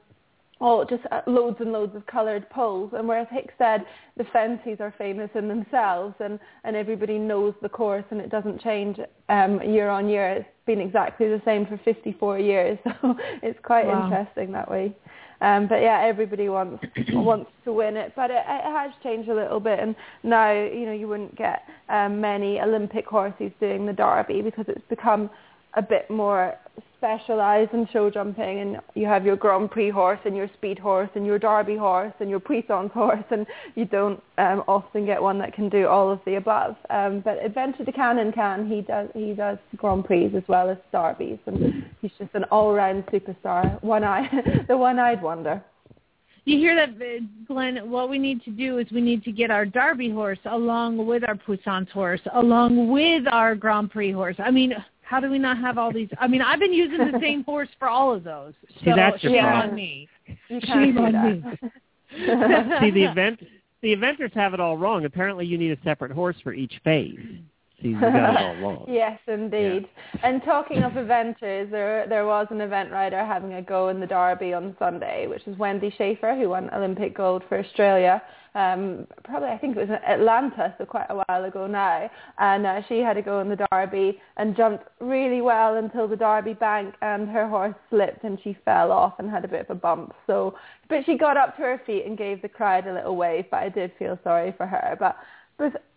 loads and loads of coloured poles. And whereas Hickstead, the fences are famous in themselves, and everybody knows the course, and it doesn't change year on year. It's been exactly the same for 54 years, so it's quite interesting that way. But yeah, everybody wants to win it, but it has changed a little bit, and now you wouldn't get many Olympic horses doing the Derby because it's become a bit more specialised in show jumping, and you have your Grand Prix horse and your speed horse and your Derby horse and your Puissance horse, and you don't often get one that can do all of the above. But Adventure de Cannon he does Grand Prix as well as Derbies, and he's just an all-round superstar, the one-eyed wonder. You hear that, Glenn? What we need to do is we need to get our Derby horse along with our Puissance horse, along with our Grand Prix horse. I mean, how do we not have all these? I mean, I've been using the same horse for all of those. So that's your shame problem. on me. Shame on me. See, the eventers have it all wrong. Apparently, you need a separate horse for each phase. See, you got it all wrong. Yes, indeed. Yeah. And talking of eventers, there was an event rider having a go in the Derby on Sunday, which is Wendy Schaefer, who won Olympic gold for Australia. Probably, I think it was in Atlanta, so quite a while ago now. And she had a go in the Derby and jumped really well until the Derby bank, and her horse slipped and she fell off and had a bit of a bump. But she got up to her feet and gave the crowd a little wave, but I did feel sorry for her. But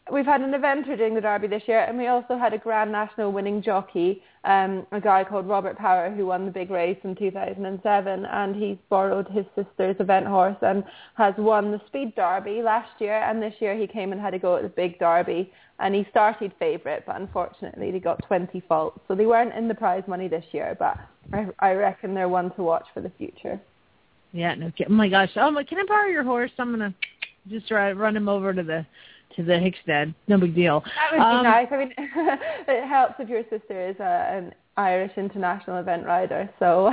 we've had an eventer doing the Derby this year, and we also had a Grand National winning jockey, a guy called Robert Power, who won the big race in 2007, and he's borrowed his sister's event horse and has won the Speed Derby last year, and this year he came and had a go at the big Derby, and he started favourite, but unfortunately they got 20 faults, so they weren't in the prize money this year, but I reckon they're one to watch for the future. Yeah, no kidding. Oh my gosh. Oh, can I borrow your horse? I'm going to just run him over to the Hickstead. No big deal. That would be nice. I mean, it helps if your sister is an Irish international event rider. So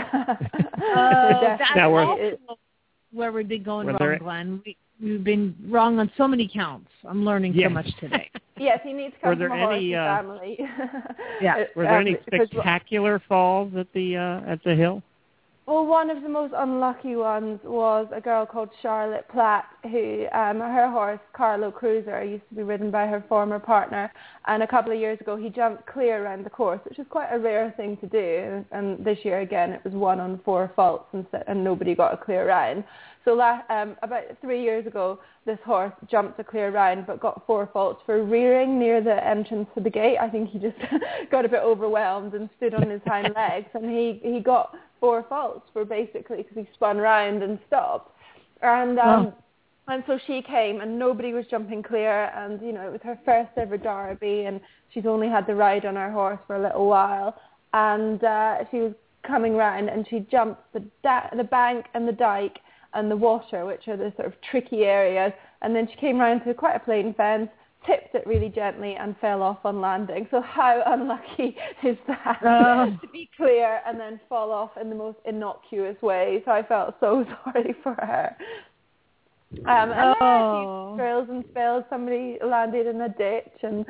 that's also where we've been going wrong, Glenn. We've been wrong on so many counts. I'm learning so much today. Yes, you need to come from a horsey family. Yeah. Were there any spectacular falls at the hill? Well, one of the most unlucky ones was a girl called Charlotte Platt, who her horse, Carlo Cruiser, used to be ridden by her former partner, and a couple of years ago he jumped clear around the course, which is quite a rare thing to do, and this year again it was 1 on 4 faults and nobody got a clear round. So about 3 years ago, this horse jumped a clear round but got 4 faults for rearing near the entrance to the gate. I think he just got a bit overwhelmed and stood on his hind legs, and he got 4 faults for basically because he spun round and stopped. And so she came and nobody was jumping clear, and you know it was her first ever Derby, and she's only had the ride on her horse for a little while, and she was coming round and she jumped the bank and the dike and the water, which are the sort of tricky areas, and then she came round to quite a plain fence, tipped it really gently and fell off on landing. So how unlucky is that to be clear and then fall off in the most innocuous way? So I felt so sorry for her. And then a few drills and spills, somebody landed in a ditch and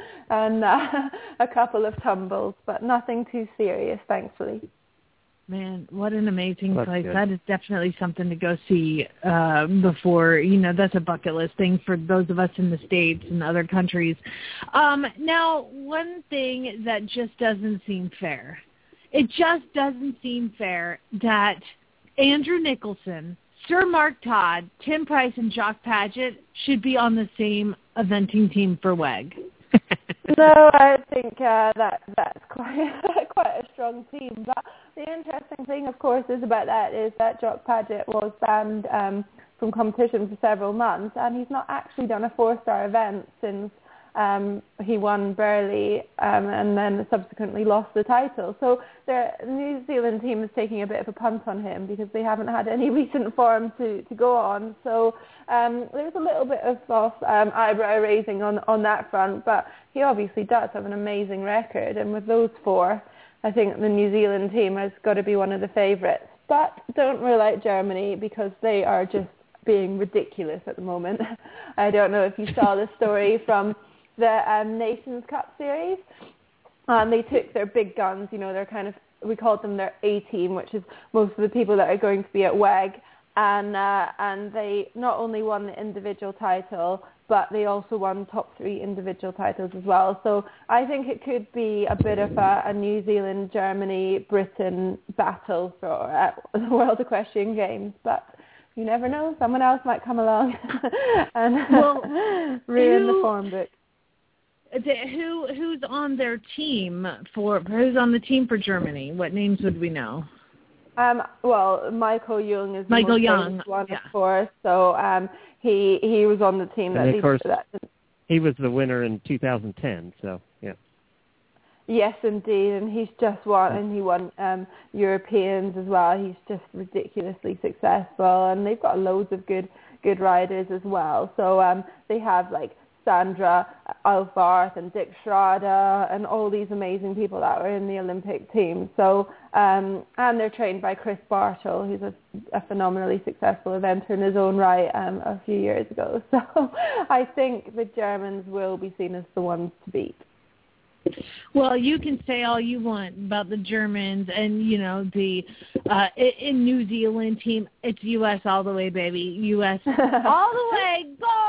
a couple of tumbles, but nothing too serious, thankfully. Man, what an amazing place. Good. That is definitely something to go see before, that's a bucket list thing for those of us in the States and other countries. Now, one thing that just doesn't seem fair, it just doesn't seem fair that Andrew Nicholson, Sir Mark Todd, Tim Price, and Jock Paget should be on the same eventing team for WEG. No, I think that's quite a strong team. But the interesting thing, of course, is that Jock Paget was banned from competition for several months, and he's not actually done a 4-star event since he won Burghley and then subsequently lost the title. So the New Zealand team is taking a bit of a punt on him because they haven't had any recent form to go on. So there's a little bit of eyebrow raising on that front, but he obviously does have an amazing record, and with those 4, I think the New Zealand team has got to be one of the favourites. But don't rule out Germany because they are just being ridiculous at the moment. I don't know if you saw the story from the Nations Cup series. They took their big guns, they're kind of, we called them their A-team, which is most of the people that are going to be at WEG, and they not only won the individual title, but they also won top 3 individual titles as well. So I think it could be a bit of a New Zealand, Germany, Britain battle for the World Equestrian Games, but you never know, someone else might come along and ruin the form book. Who's on their team who's on the team for Germany? What names would we know? Well, Michael Jung is Michael the most Jung, famous one, of course. So he was on the team and of course, he was the winner in 2010. So yeah. Yes, indeed, and he's just won, and he won Europeans as well. He's just ridiculously successful, and they've got loads of good riders as well. So they have like Sandra Alvarth and Dick Schrader and all these amazing people that were in the Olympic team. So and they're trained by Chris Bartle, who's a phenomenally successful eventer in his own right a few years ago. So I think the Germans will be seen as the ones to beat. Well, you can say all you want about the Germans and, the in New Zealand team. It's U.S. all the way, baby. U.S. all the way.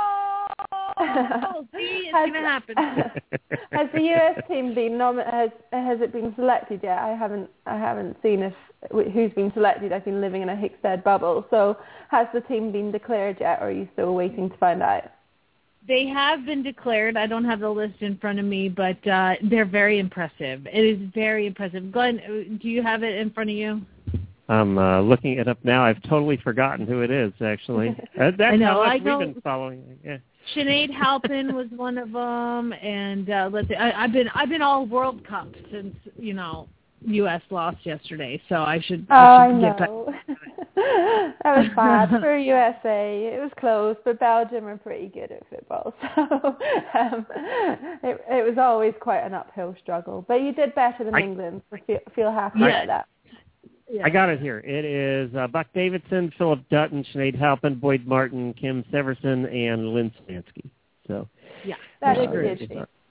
Go! See, it's going to happen. Has the U.S. team been has it been selected yet? I haven't seen who's been selected. I've been living in a Hickstead bubble. So has the team been declared yet, or are you still waiting to find out? They have been declared. I don't have the list in front of me, but they're very impressive. It is very impressive. Glenn, do you have it in front of you? I'm looking it up now. I've totally forgotten who it is, actually. That's how much we've been following. Yeah. Sinead Halpin was one of them, and let's see, I've been all World Cup since U.S. lost yesterday, so I should get back. That was bad for USA. It was close, but Belgium are pretty good at football, so it was always quite an uphill struggle. But you did better than England, so feel happy about that. Yeah. I got it here. It is Buck Davidson, Philip Dutton, Sinead Halpin, Boyd Martin, Kim Severson, and Lynn Samansky. So yeah, that is good.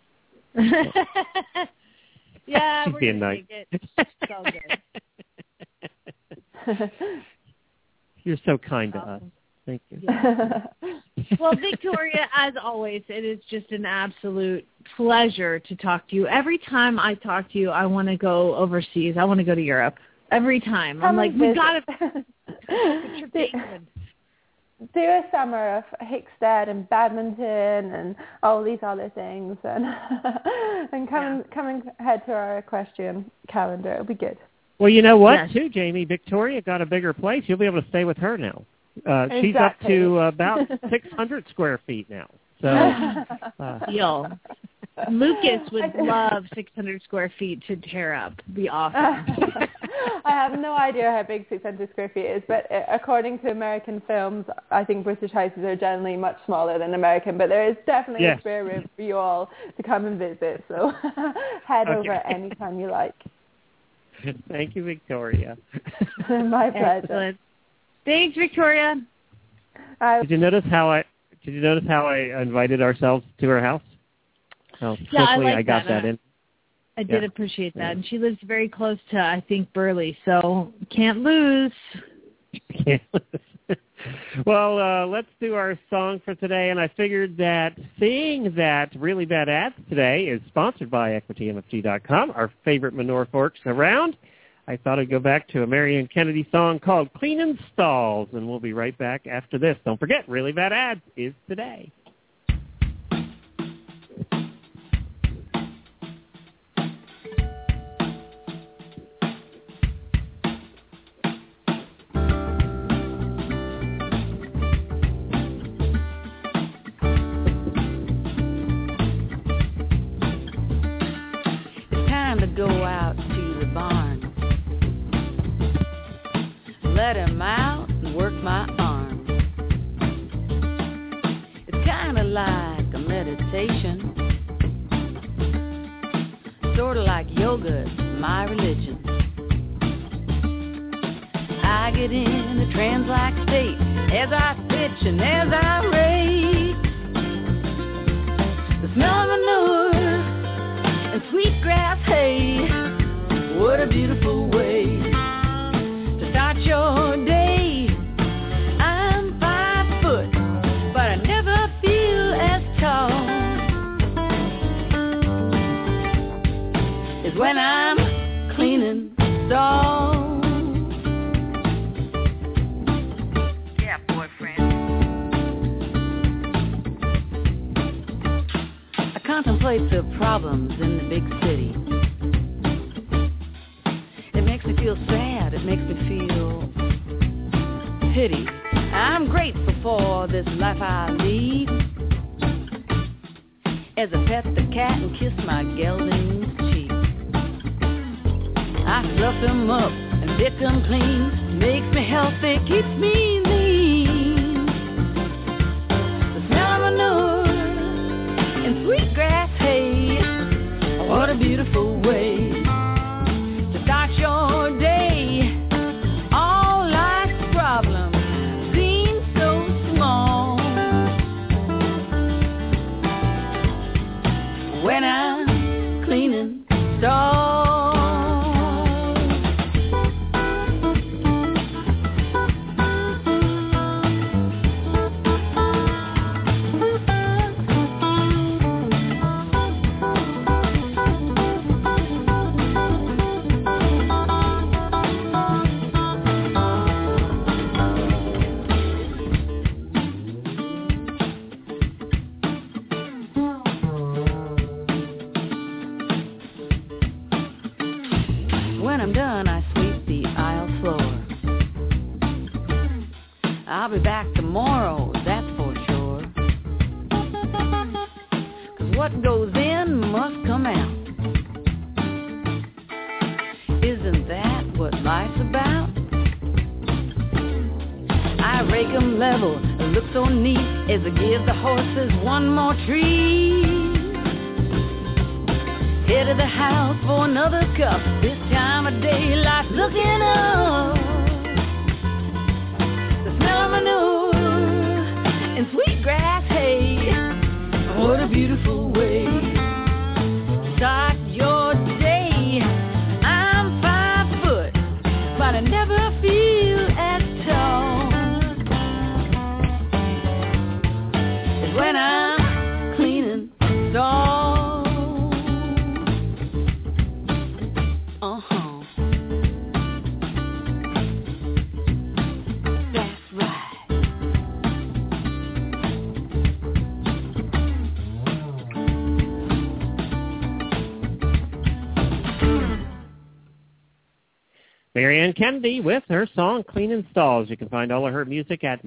Yeah, she's we're being gonna nice. take it. It's all good. You're so kind to us. Thank you. Yeah. Well, Victoria, as always, it is just an absolute pleasure to talk to you. Every time I talk to you, I want to go overseas. I want to go to Europe. Every time. I'm like, we got to do a summer of Hickstead and badminton and all these other things, and come and head to our equestrian calendar. It'll be good. Well, you know what, too, Jamie? Victoria got a bigger place. You'll be able to stay with her now. She's up to about 600 square feet now. So, Lucas would love 600 square feet to tear up. It'd be awesome. I have no idea how big 600 square feet is, but according to American films, I think British houses are generally much smaller than American, but there is definitely a spare room for you all to come and visit, so head over anytime you like. Thank you, Victoria. My pleasure. Excellent. Thanks, Victoria. Did you notice how I invited ourselves to her house? How quickly I got that in. I did appreciate that. And she lives very close to, I think, Burley, so can't lose. Well, let's do our song for today, and I figured that seeing that Really Bad Ads today is sponsored by EquityMFG.com, our favorite manure forks around, I thought I'd go back to a Marion Kennedy song called Cleanin' Stalls, and we'll be right back after this. Don't forget, Really Bad Ads is today. Go out to the barn, let him out and work my arm. It's kind of like a meditation, sort of like yoga, my religion. I get in a trance-like state as I pitch and as I rate. The smell of manure and sweetgrass hay, what a beautiful way to start your day. I'm 5 foot, but I never feel as tall as when I'm cleaning stalls. Yeah, boyfriend. I contemplate the problems in the big city. It makes me feel sad, it makes me feel pity. I'm grateful for this life I lead. As I pet the cat and kiss my gelding's cheek, I fluff him up and lick him clean. Makes me healthy, keeps me lean. The smell of manure and sweetgrass hay, what a beautiful way to start your day. All life's problems seem so small when I'm cleaning stalls. I'm done, I sweep the aisle floor. I'll be back tomorrow, that's for sure. 'Cause what goes in must come out. Isn't that what life's about? I rake 'em level, look so neat as I give the horses one more treat. Head of the house for another cup. This time of day, life's looking up. The smell of manure and sweet grass hay. What a beautiful way to start your day. I'm 5 foot, but I never feel as tall as when I'm cleaning stalls. Marianne Kennedy with her song Cleaning Stalls. You can find all of her music at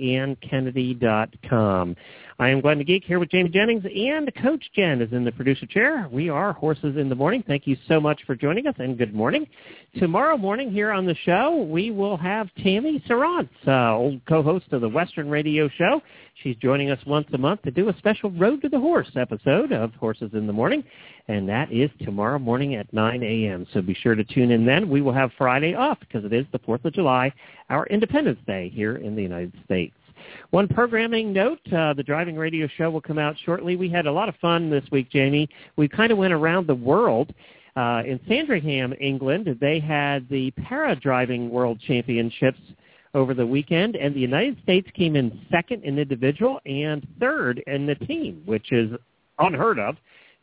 MarianneKennedy.com. I am Glenn the Geek here with Jamie Jennings, and Coach Jen is in the producer chair. We are Horses in the Morning. Thank you so much for joining us, and good morning. Tomorrow morning here on the show, we will have Tammy Sarantz, old co-host of the Western Radio Show. She's joining us once a month to do a special Road to the Horse episode of Horses in the Morning, and that is tomorrow morning at 9 a.m. So be sure to tune in then. We will have Friday off because it is the 4th of July, our Independence Day here in the United States. One programming note, the Driving Radio Show will come out shortly. We had a lot of fun this week, Jamie. We kind of went around the world. In Sandringham, England, they had the Para-Driving World Championships over the weekend, and the United States came in second in individual and third in the team, which is unheard of.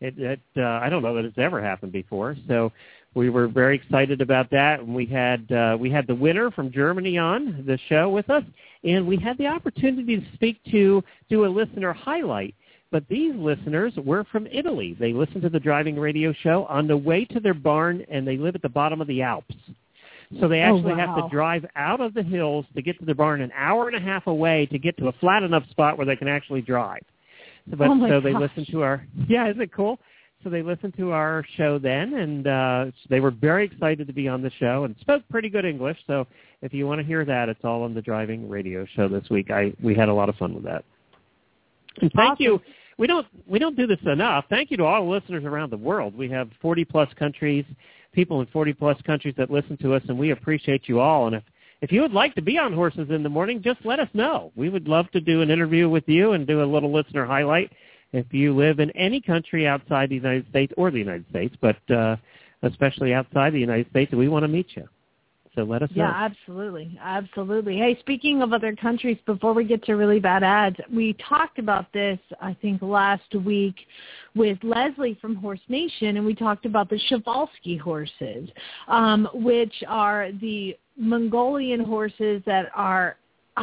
I don't know that it's ever happened before. So we were very excited about that, and we had the winner from Germany on the show with us, and we had the opportunity to do a listener highlight. But these listeners were from Italy. They listened to the Driving Radio Show on the way to their barn, and they live at the bottom of the Alps. So they actually have to drive out of the hills to get to the barn an hour and a half away to get to a flat enough spot where they can actually drive. So they listened to our, isn't it cool? So they listened to our show then, and they were very excited to be on the show and spoke pretty good English. So if you want to hear that, it's all on the Driving Radio Show this week. We had a lot of fun with that. And thank you. We don't do this enough. Thank you to all the listeners around the world. We have 40-plus countries, people in 40-plus countries that listen to us, and we appreciate you all. And if you would like to be on Horses in the Morning, just let us know. We would love to do an interview with you and do a little listener highlight. If you live in any country outside the United States or the United States, but especially outside the United States, we want to meet you. So let us know. Yeah, absolutely. Absolutely. Hey, speaking of other countries, before we get to really bad ads, we talked about this, I think, last week with Leslie from Horse Nation, and we talked about the Przewalski horses, which are the Mongolian horses that are,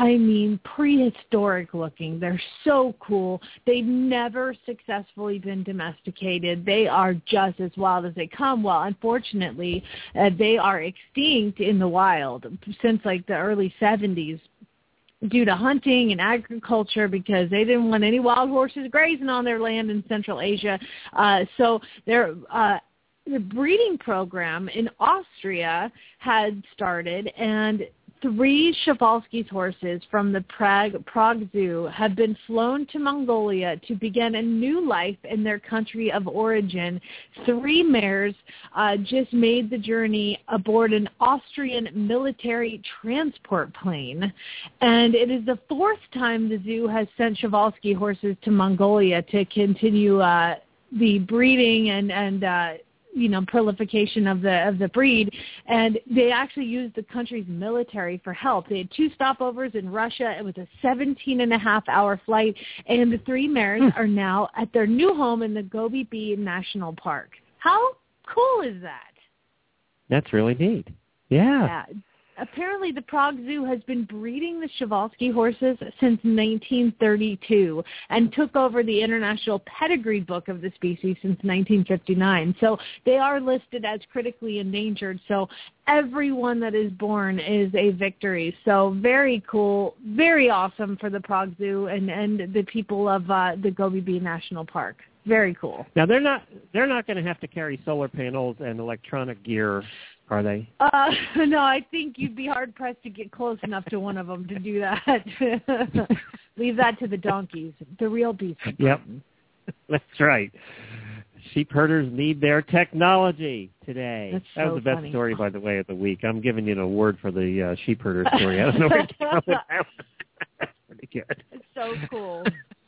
prehistoric looking. They're so cool. They've never successfully been domesticated. They are just as wild as they come. Well, unfortunately, they are extinct in the wild since like the early 70s due to hunting and agriculture because they didn't want any wild horses grazing on their land in Central Asia. So they're... the breeding program in Austria had started, and 3 Przewalski's horses from the Prague Zoo have been flown to Mongolia to begin a new life in their country of origin. 3 mares just made the journey aboard an Austrian military transport plane. And it is the 4th time the zoo has sent Przewalski horses to Mongolia to continue the breeding and proliferation of the breed, and they actually used the country's military for help. They had 2 stopovers in Russia. It was a 17-and-a-half-hour flight, and the 3 mares are now at their new home in the Gobi Bee National Park. How cool is that? That's really neat. Yeah. apparently the Prague Zoo has been breeding the Przewalski horses since 1932 and took over the International Pedigree Book of the species since 1959. So they are listed as critically endangered. So everyone that is born is a victory. So very cool, very awesome for the Prague Zoo and the people of the Gobi Bee National Park. Very cool. Now they're not going to have to carry solar panels and electronic gear, are they? No, I think you'd be hard pressed to get close enough to one of them to do that. Leave that to the donkeys, the real beasts. Yep, that's right. Sheep herders need their technology today. That's that was the best funny. story, by the way, of the week. I'm giving you an award for the sheep herder story. I don't know where to go with that. That's pretty good. It's so cool.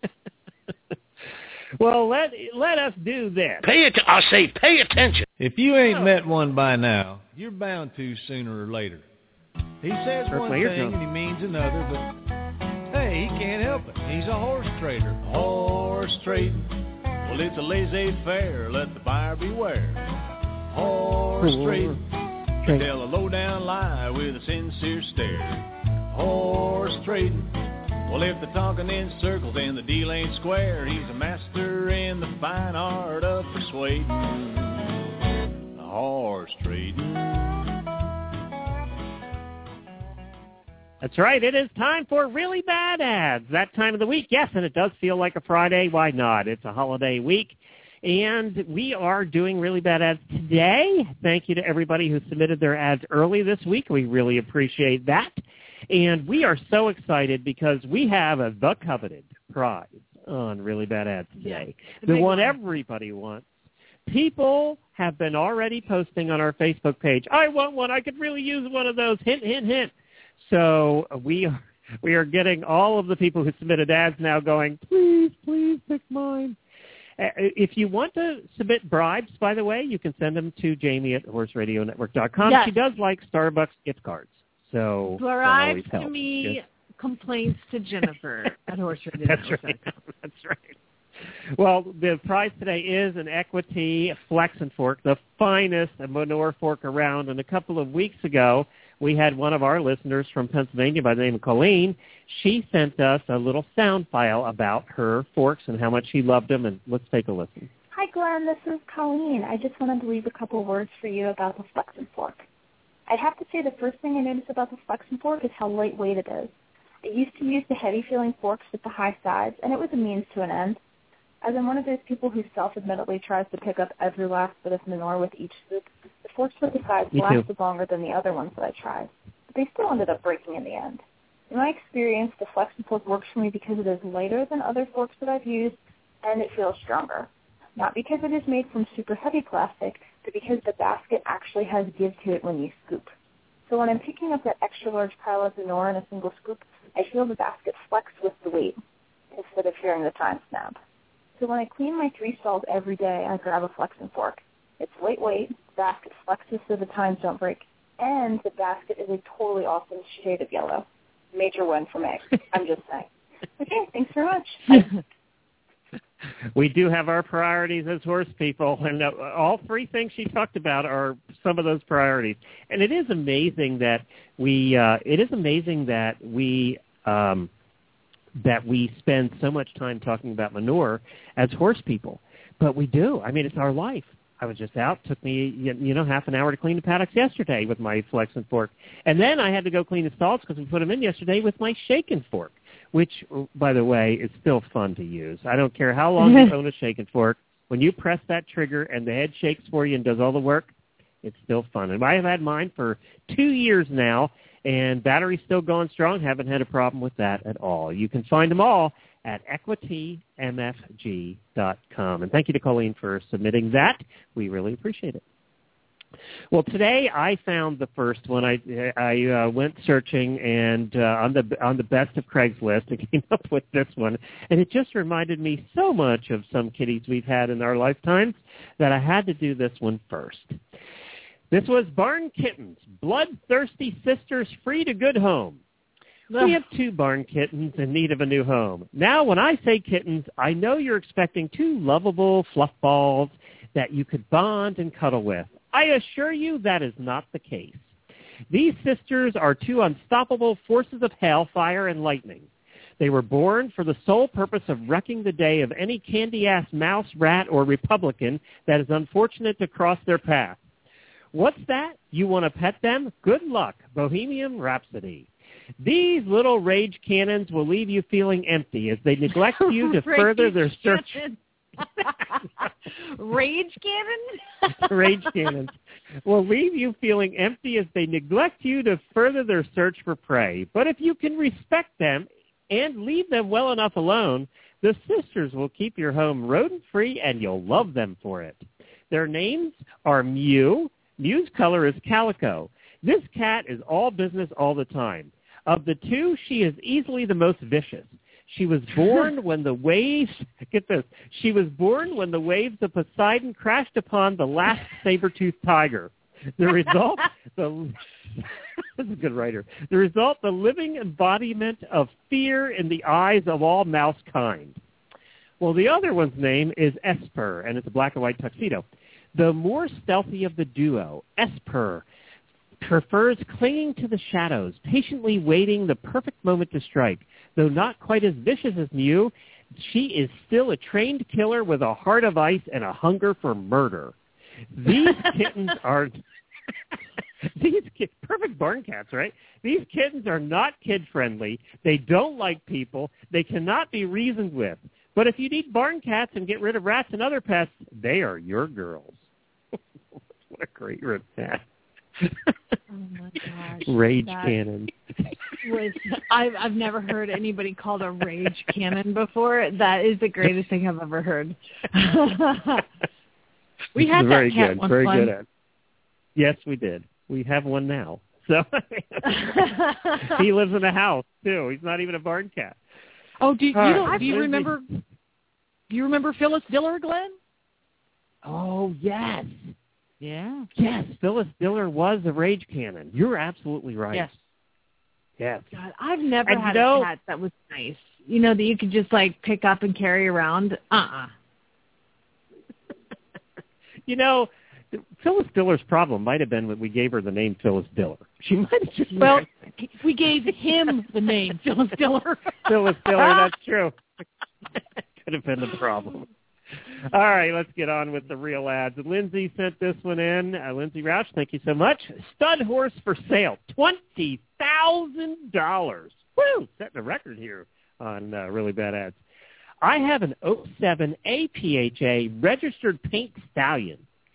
Well, let us do this. I say pay attention. If you ain't met one by now, you're bound to sooner or later. He says one thing and he means another, but hey, he can't help it. He's a horse trader. Horse trading. Well, it's a laissez-faire. Let the buyer beware. Horse trading. You tell a low-down lie with a sincere stare. Horse trading. Well, if they're talking in circles and the deal ain't square, he's a master in the fine art of persuading. Horse trading. That's right. It is time for Really Bad Ads. That time of the week. Yes, and it does feel like a Friday. Why not? It's a holiday week. And we are doing Really Bad Ads today. Thank you to everybody who submitted their ads early this week. We really appreciate that. And we are so excited because we have the coveted prize on Really Bad Ads today. The one everybody wants. People have been already posting on our Facebook page, I want one. I could really use one of those. Hint, hint, hint. So we are getting all of the people who submitted ads now going, please pick mine. If you want to submit bribes, by the way, you can send them to Jamie at horseradionetwork.com. Yes. She does like Starbucks gift cards. So bribes to me, complaints to Jennifer at Horse Radio. That's right. That's right. Well, the prize today is an Equity Flex and Fork, the finest manure fork around. And a couple of weeks ago, we had one of our listeners from Pennsylvania by the name of Colleen. She sent us a little sound file about her forks and how much she loved them. And let's take a listen. Hi, Glenn. This is Colleen. I just wanted to leave a couple words for you about the Flex and Fork. I'd have to say the first thing I noticed about the Flex and Fork is how lightweight it is. I used to use the heavy-feeling forks with the high sides, and it was a means to an end. As I'm one of those people who self-admittedly tries to pick up every last bit of manure with each scoop, the forks with the sides lasted longer than the other ones that I tried, but they still ended up breaking in the end. In my experience, the Flex and Fork works for me because it is lighter than other forks that I've used, and it feels stronger. Not because it is made from super heavy plastic, but because the basket actually has give to it when you scoop. So when I'm picking up that extra large pile of manure in a single scoop, I feel the basket flex with the weight instead of hearing the time snap. So when I clean my 3 stalls every day, I grab a Flex and Fork. It's lightweight, the basket flexes so the tines don't break, and the basket is a totally awesome shade of yellow. Major win for me. I'm just saying. Okay, thanks very much. We do have our priorities as horse people, and all 3 things she talked about are some of those priorities. And it is amazing that we spend so much time talking about manure as horse people, but we do. I mean, it's our life. I was just out. Took me, half an hour to clean the paddocks yesterday with my Flex and Fork, and then I had to go clean the stalls because we put them in yesterday with my Shake and Fork, which, by the way, is still fun to use. I don't care how long you own a Shake and Fork. When you press that trigger and the head shakes for you and does all the work, it's still fun. And I have had mine for 2 years now, and battery's still going strong. Haven't had a problem with that at all. You can find them all at equitymfg.com. And thank you to Colleen for submitting that. We really appreciate it. Well, today I found the first one. I went searching and on the best of Craigslist and came up with this one. And it just reminded me so much of some kitties we've had in our lifetimes that I had to do this one first. This was Barn Kittens, Bloodthirsty Sisters Free to Good Home. We have 2 barn kittens in need of a new home. Now, when I say kittens, I know you're expecting 2 lovable fluff balls that you could bond and cuddle with. I assure you that is not the case. These sisters are two unstoppable forces of hail, fire, and lightning. They were born for the sole purpose of wrecking the day of any candy-ass mouse, rat, or Republican that is unfortunate to cross their path. What's that? You want to pet them? Good luck. Bohemian Rhapsody. These little rage cannons will leave you feeling empty as they neglect you to further their search. Rage cannon? Rage cannons will leave you feeling empty as they neglect you to further their search for prey. But if you can respect them and leave them well enough alone, the sisters will keep your home rodent-free and you'll love them for it. Their names are Mew. Mew's color is calico. This cat is all business all the time. Of the two, she is easily the most vicious. She was born when the waves, get this, she was born when the waves of Poseidon crashed upon the last saber-toothed tiger. The result, this is a good writer. The result, the living embodiment of fear in the eyes of all mouse kind. Well, the other one's name is Esper, and it's a black and white tuxedo. The more stealthy of the duo, Esper, prefers clinging to the shadows, patiently waiting the perfect moment to strike. Though not quite as vicious as Mew, she is still a trained killer with a heart of ice and a hunger for murder. These kittens are perfect barn cats, right? These kittens are not kid-friendly. They don't like people. They cannot be reasoned with. But if you need barn cats and get rid of rats and other pests, they are your girls. What a great cat. Oh my gosh. Rage cannon. I've never heard anybody called a rage cannon before. That is the greatest thing I've ever heard. We had that cat good. once. Very good at. Yes, we did. We have one now. So he lives in a house too. He's not even a barn cat. Oh, do you remember? Do you remember Phyllis Diller, Glenn? Oh yes. Yeah. Yes, Phyllis Diller was a rage cannon. You're absolutely right. Yes. Yes. God, I've never had a cat that was nice. You know, that you could just like pick up and carry around. You know, Phyllis Diller's problem might have been that we gave her the name Phyllis Diller. She might have just we gave him the name Phyllis Diller. Phyllis Diller, that's true. Could have been the problem. All right, let's get on with the real ads. Lindsay sent this one in. Lindsay Roush, thank you so much. Stud horse for sale, $20,000. Woo! Setting a record here on Really Bad Ads. I have an 07 APHA registered paint stallion.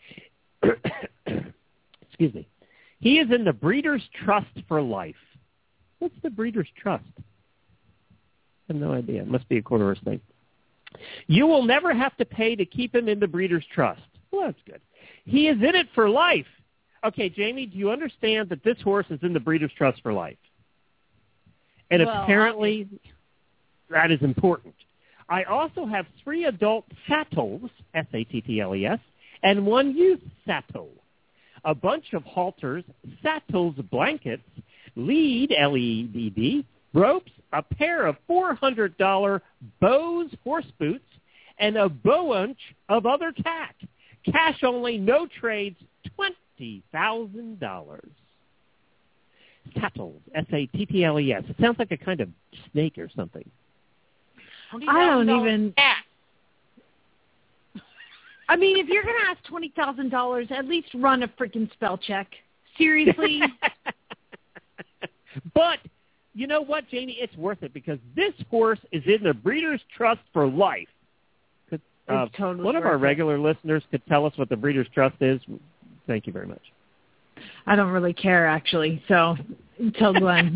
Excuse me. He is in the Breeders' Trust for life. What's the Breeders' Trust? I have no idea. It must be a quarter horse thing. You will never have to pay to keep him in the Breeders' Trust. Well, that's good. He is in it for life. Okay, Jamie, do you understand that this horse is in the Breeders' Trust for life? And apparently that is important. I also have 3 adult sattles, S-A-T-T-L-E-S, and 1 youth sattel. A bunch of halters, sattles blankets, lead, L-E-D-D, ropes, a pair of $400 Bose horse boots, and a bunch of other tack. Cash only, no trades, $20,000. Sattles, S-A-T-T-L-E-S. It sounds like a kind of snake or something. I don't even... I mean, if you're going to ask $20,000, at least run a freaking spell check. Seriously? But... you know what, Jamie? It's worth it because this horse is in the Breeders' Trust for life. Totally one of our regular listeners could tell us what the Breeders' Trust is. Thank you very much. I don't really care, actually, so tell Glenn.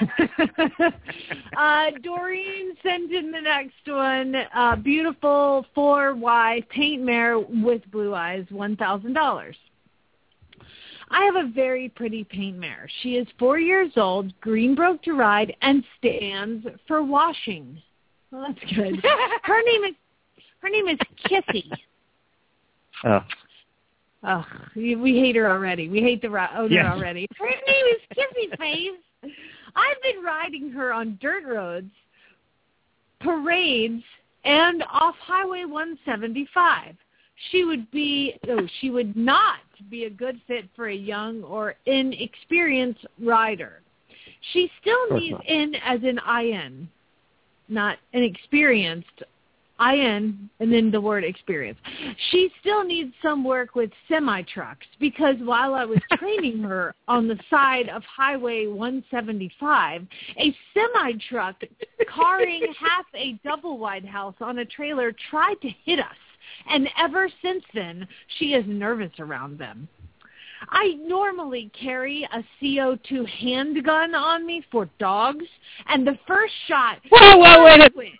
Doreen sent in the next one. Beautiful 4Y paint mare with blue eyes, $1,000. I have a very pretty paint mare. She is 4 years old, green broke to ride, and stands for washing. Well, that's good. Her name is Kissy. Oh. Oh, we hate her already. We hate the owner already. Her name is Kissy Face. I've been riding her on dirt roads, parades, and off Highway 175. She would not to be a good fit for a young or inexperienced rider. She still needs as in IN, not inexperienced, IN, and then the word experience. She still needs some work with semi-trucks because while I was training her on the side of Highway 175, a semi-truck carrying half a double-wide house on a trailer tried to hit us. And ever since then, she is nervous around them. I normally carry a CO2 handgun on me for dogs, and the first shot... Whoa, wait a minute.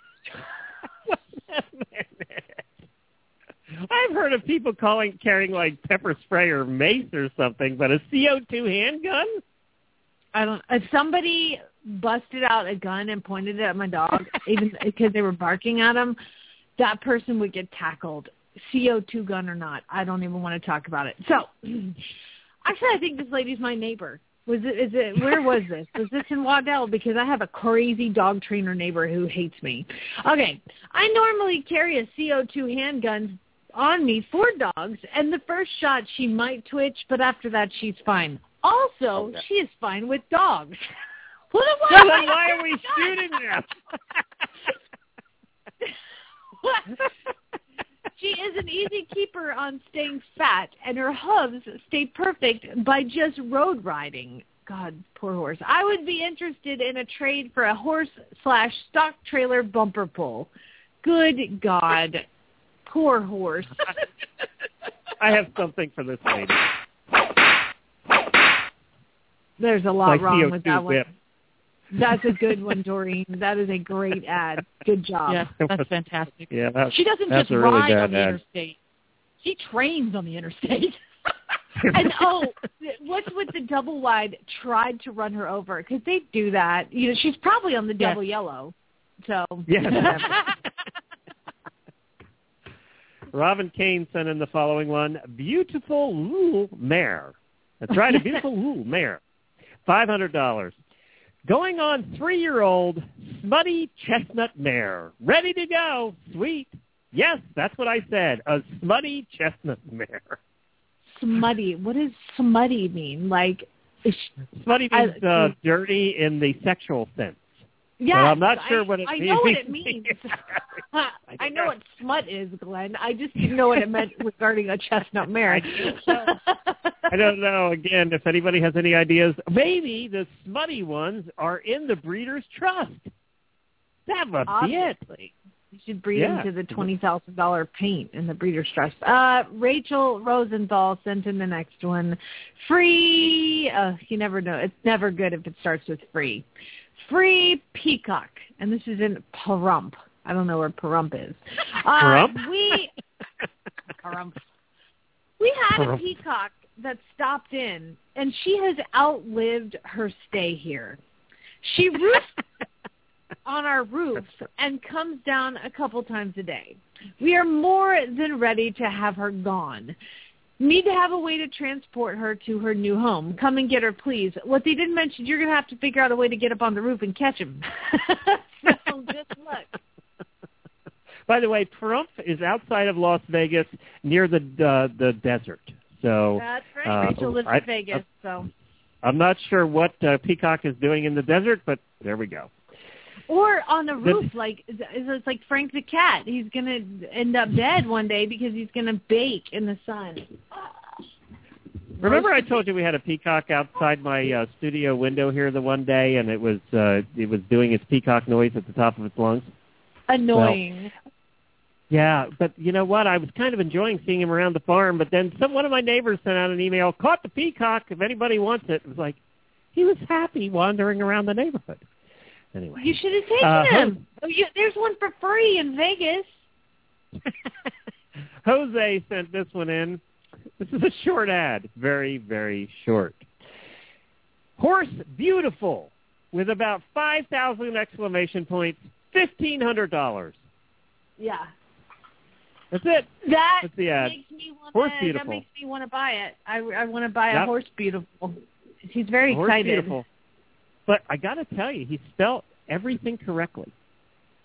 I've heard of people carrying like pepper spray or mace or something, but a CO2 handgun? I don't. If somebody busted out a gun and pointed it at my dog, even because they were barking at him, that person would get tackled. CO2 gun or not, I don't even want to talk about it. So, actually, I think this lady's my neighbor. Where was this? Was this in Waddell? Because I have a crazy dog trainer neighbor who hates me. Okay, I normally carry a CO2 handgun on me for dogs, and the first shot she might twitch, but after that she's fine. Also, she is fine with dogs. Why are we shooting them? She is an easy keeper on staying fat, and her hooves stay perfect by just road riding. God, poor horse. I would be interested in a trade for a horse/stock trailer bumper pull. Good God. Poor horse. I have something for this lady. There's a lot wrong with that whip. one. That's a good one, Doreen. That is a great ad. Good job. Yeah, that's fantastic. Yeah, she doesn't just really ride on the ad. interstate. She trains on the interstate. And, what's with the double wide tried to run her over? Because they do that. You know, she's probably on the double yellow. So. Yes. Robin Kane sent in the following one. Beautiful wool mare. That's right, a beautiful wool mare. $500. Going on 3-year-old smutty chestnut mare. Ready to go. Sweet. Yes, that's what I said. A smutty chestnut mare. Smutty. What does smutty mean? Like, smutty means dirty in the sexual sense. Yes, but I'm not sure what it means. I know what it means. I know what smut is, Glenn. I just didn't know what it meant regarding a chestnut mare. I don't know. Again, if anybody has any ideas, maybe the smutty ones are in the Breeders' Trust. That must be it. You should breed into the $20,000 paint in the Breeders' Trust. Rachel Rosenthal sent in the next one. Free. You never know. It's never good if it starts with free. Free peacock. And this is in Pahrump. I don't know where Pahrump is. Pahrump? We had a peacock that stopped in, and she has outlived her stay here. She roosts on our roof and comes down a couple times a day. We are more than ready to have her gone. Need to have a way to transport her to her new home. Come and get her, please. What they didn't mention, you're going to have to figure out a way to get up on the roof and catch him. So good luck. By the way, Pahrump is outside of Las Vegas near the desert. So that's right. Rachel lives in Vegas. So I'm not sure what Peacock is doing in the desert, but there we go. Or on a roof, it's like Frank the cat. He's going to end up dead one day because he's going to bake in the sun. Remember I told you we had a peacock outside my studio window here the one day, and it was doing its peacock noise at the top of its lungs? Annoying. Well, yeah, but you know what? I was kind of enjoying seeing him around the farm, but then one of my neighbors sent out an email, caught the peacock, if anybody wants it. It was like, he was happy wandering around the neighborhood. Anyway. You should have taken him. There's one for free in Vegas. Jose sent this one in. This is a short ad. Very, very short. Horse beautiful with about 5,000 exclamation points, $1,500. Yeah. That's it. That's the ad. Makes me horse beautiful. That makes me want to buy it. I want to buy a horse beautiful. He's very horse excited. Beautiful. But I got to tell you, he spelled everything correctly.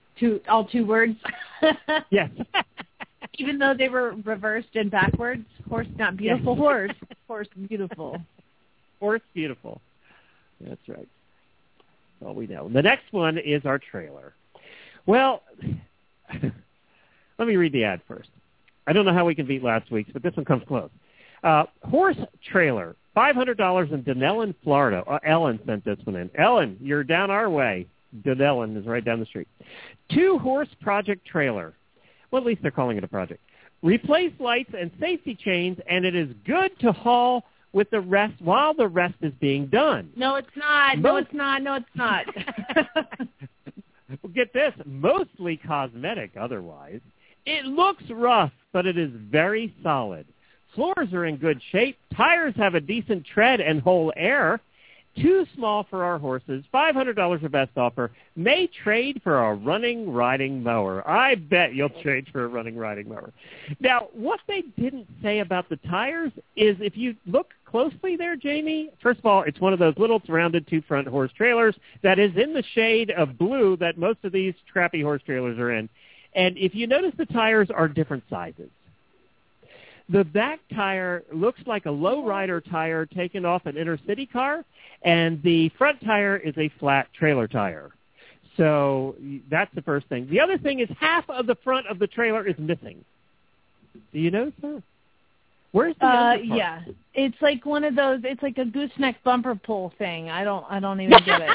All two words? Yes. Even though they were reversed and backwards? Horse not beautiful. Horse. Horse beautiful. Horse beautiful. That's right. That's all we know. The next one is our trailer. Well, let me read the ad first. I don't know how we can beat last week's, but this one comes close. Horse trailer, $500 in Dunellen, Florida. Ellen sent this one in. Ellen, you're down our way. Dunellen is right down the street. 2-horse project trailer. Well, at least they're calling it a project. Replace lights and safety chains, and it is good to haul with the rest while the rest is being done. No, it's not. No, it's not. No, it's not. Well, get this, mostly cosmetic otherwise. It looks rough, but it is very solid. Floors are in good shape. Tires have a decent tread and hold air. Too small for our horses. $500 or best offer. May trade for a running riding mower. I bet you'll trade for a running riding mower. Now, what they didn't say about the tires is if you look closely there, Jamie, first of all, it's one of those little rounded 2-front horse trailers that is in the shade of blue that most of these crappy horse trailers are in. And if you notice, the tires are different sizes. The back tire looks like a low-rider tire taken off an inner-city car, and the front tire is a flat trailer tire. So that's the first thing. The other thing is half of the front of the trailer is missing. Do you notice that? Where's the other part? Yeah, it's like one of those. It's like a gooseneck bumper pull thing. I don't even get it.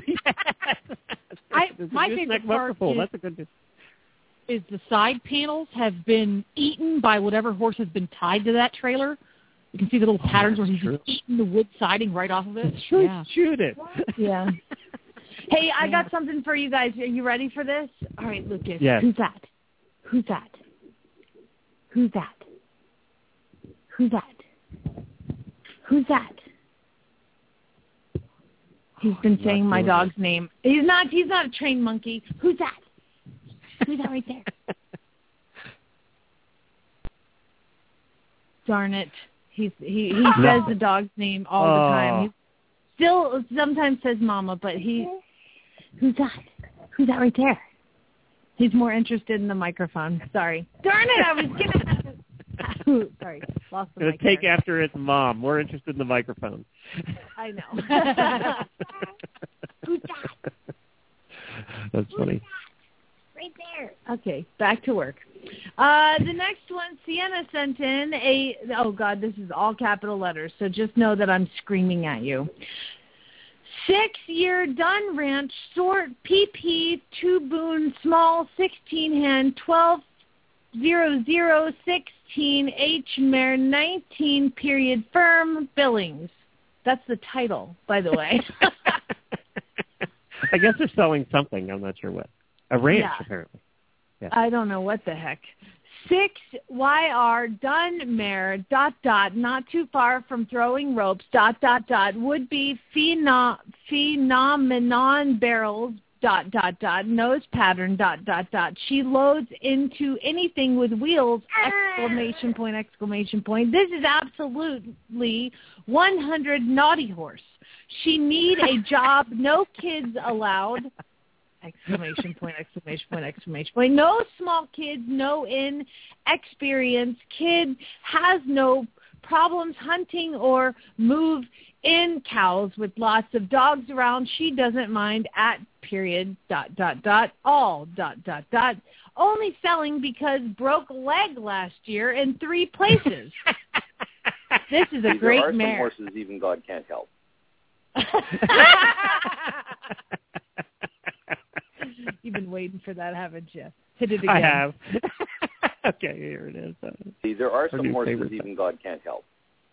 My favorite part That's a good. Is the side panels have been eaten by whatever horse has been tied to that trailer. You can see the little patterns where he's just eating the wood siding right off of it. Shoot it. Yeah. Hey, I got something for you guys. Are you ready for this? All right, Lucas. Yes. Who's that? Who's that? Who's that? Who's that? Who's that? He's been saying my dog's name. He's not a trained monkey. Who's that? Who's that right there? Darn it. He says the dog's name all the time. He still sometimes says mama, but who's that? Who's that right there? He's more interested in the microphone. Sorry. Darn it, I was gonna sorry, lost the mic. Take after its mom. More interested in the microphone. I know. Who's that? That's funny. Right there. Okay, back to work. The next one, Sienna sent in oh God, this is all capital letters, so just know that I'm screaming at you. 6-year Dunn Ranch Sort PP 2-boon small 16-hand 12/00/16 H mare 19 period firm Billings. That's the title, by the way. I guess they're selling something. I'm not sure what. A ranch, apparently. Yeah. I don't know what the heck. 6YR Dunn mare ... not too far from throwing ropes ... would be phenomenon barrels ... nose pattern ... She loads into anything with wheels ! This is absolutely 100 naughty horse. She need a job, no kids allowed ! No small kids, no inexperienced kid, has no problems hunting or move in cows with lots of dogs around. She doesn't mind at period ... all ... only selling because broke leg last year in 3 places. This is a great mare. There are some horses even God can't help. You've been waiting for that, haven't you? Hit it again. I have. Okay, here it is. See, there are some horses even God can't help.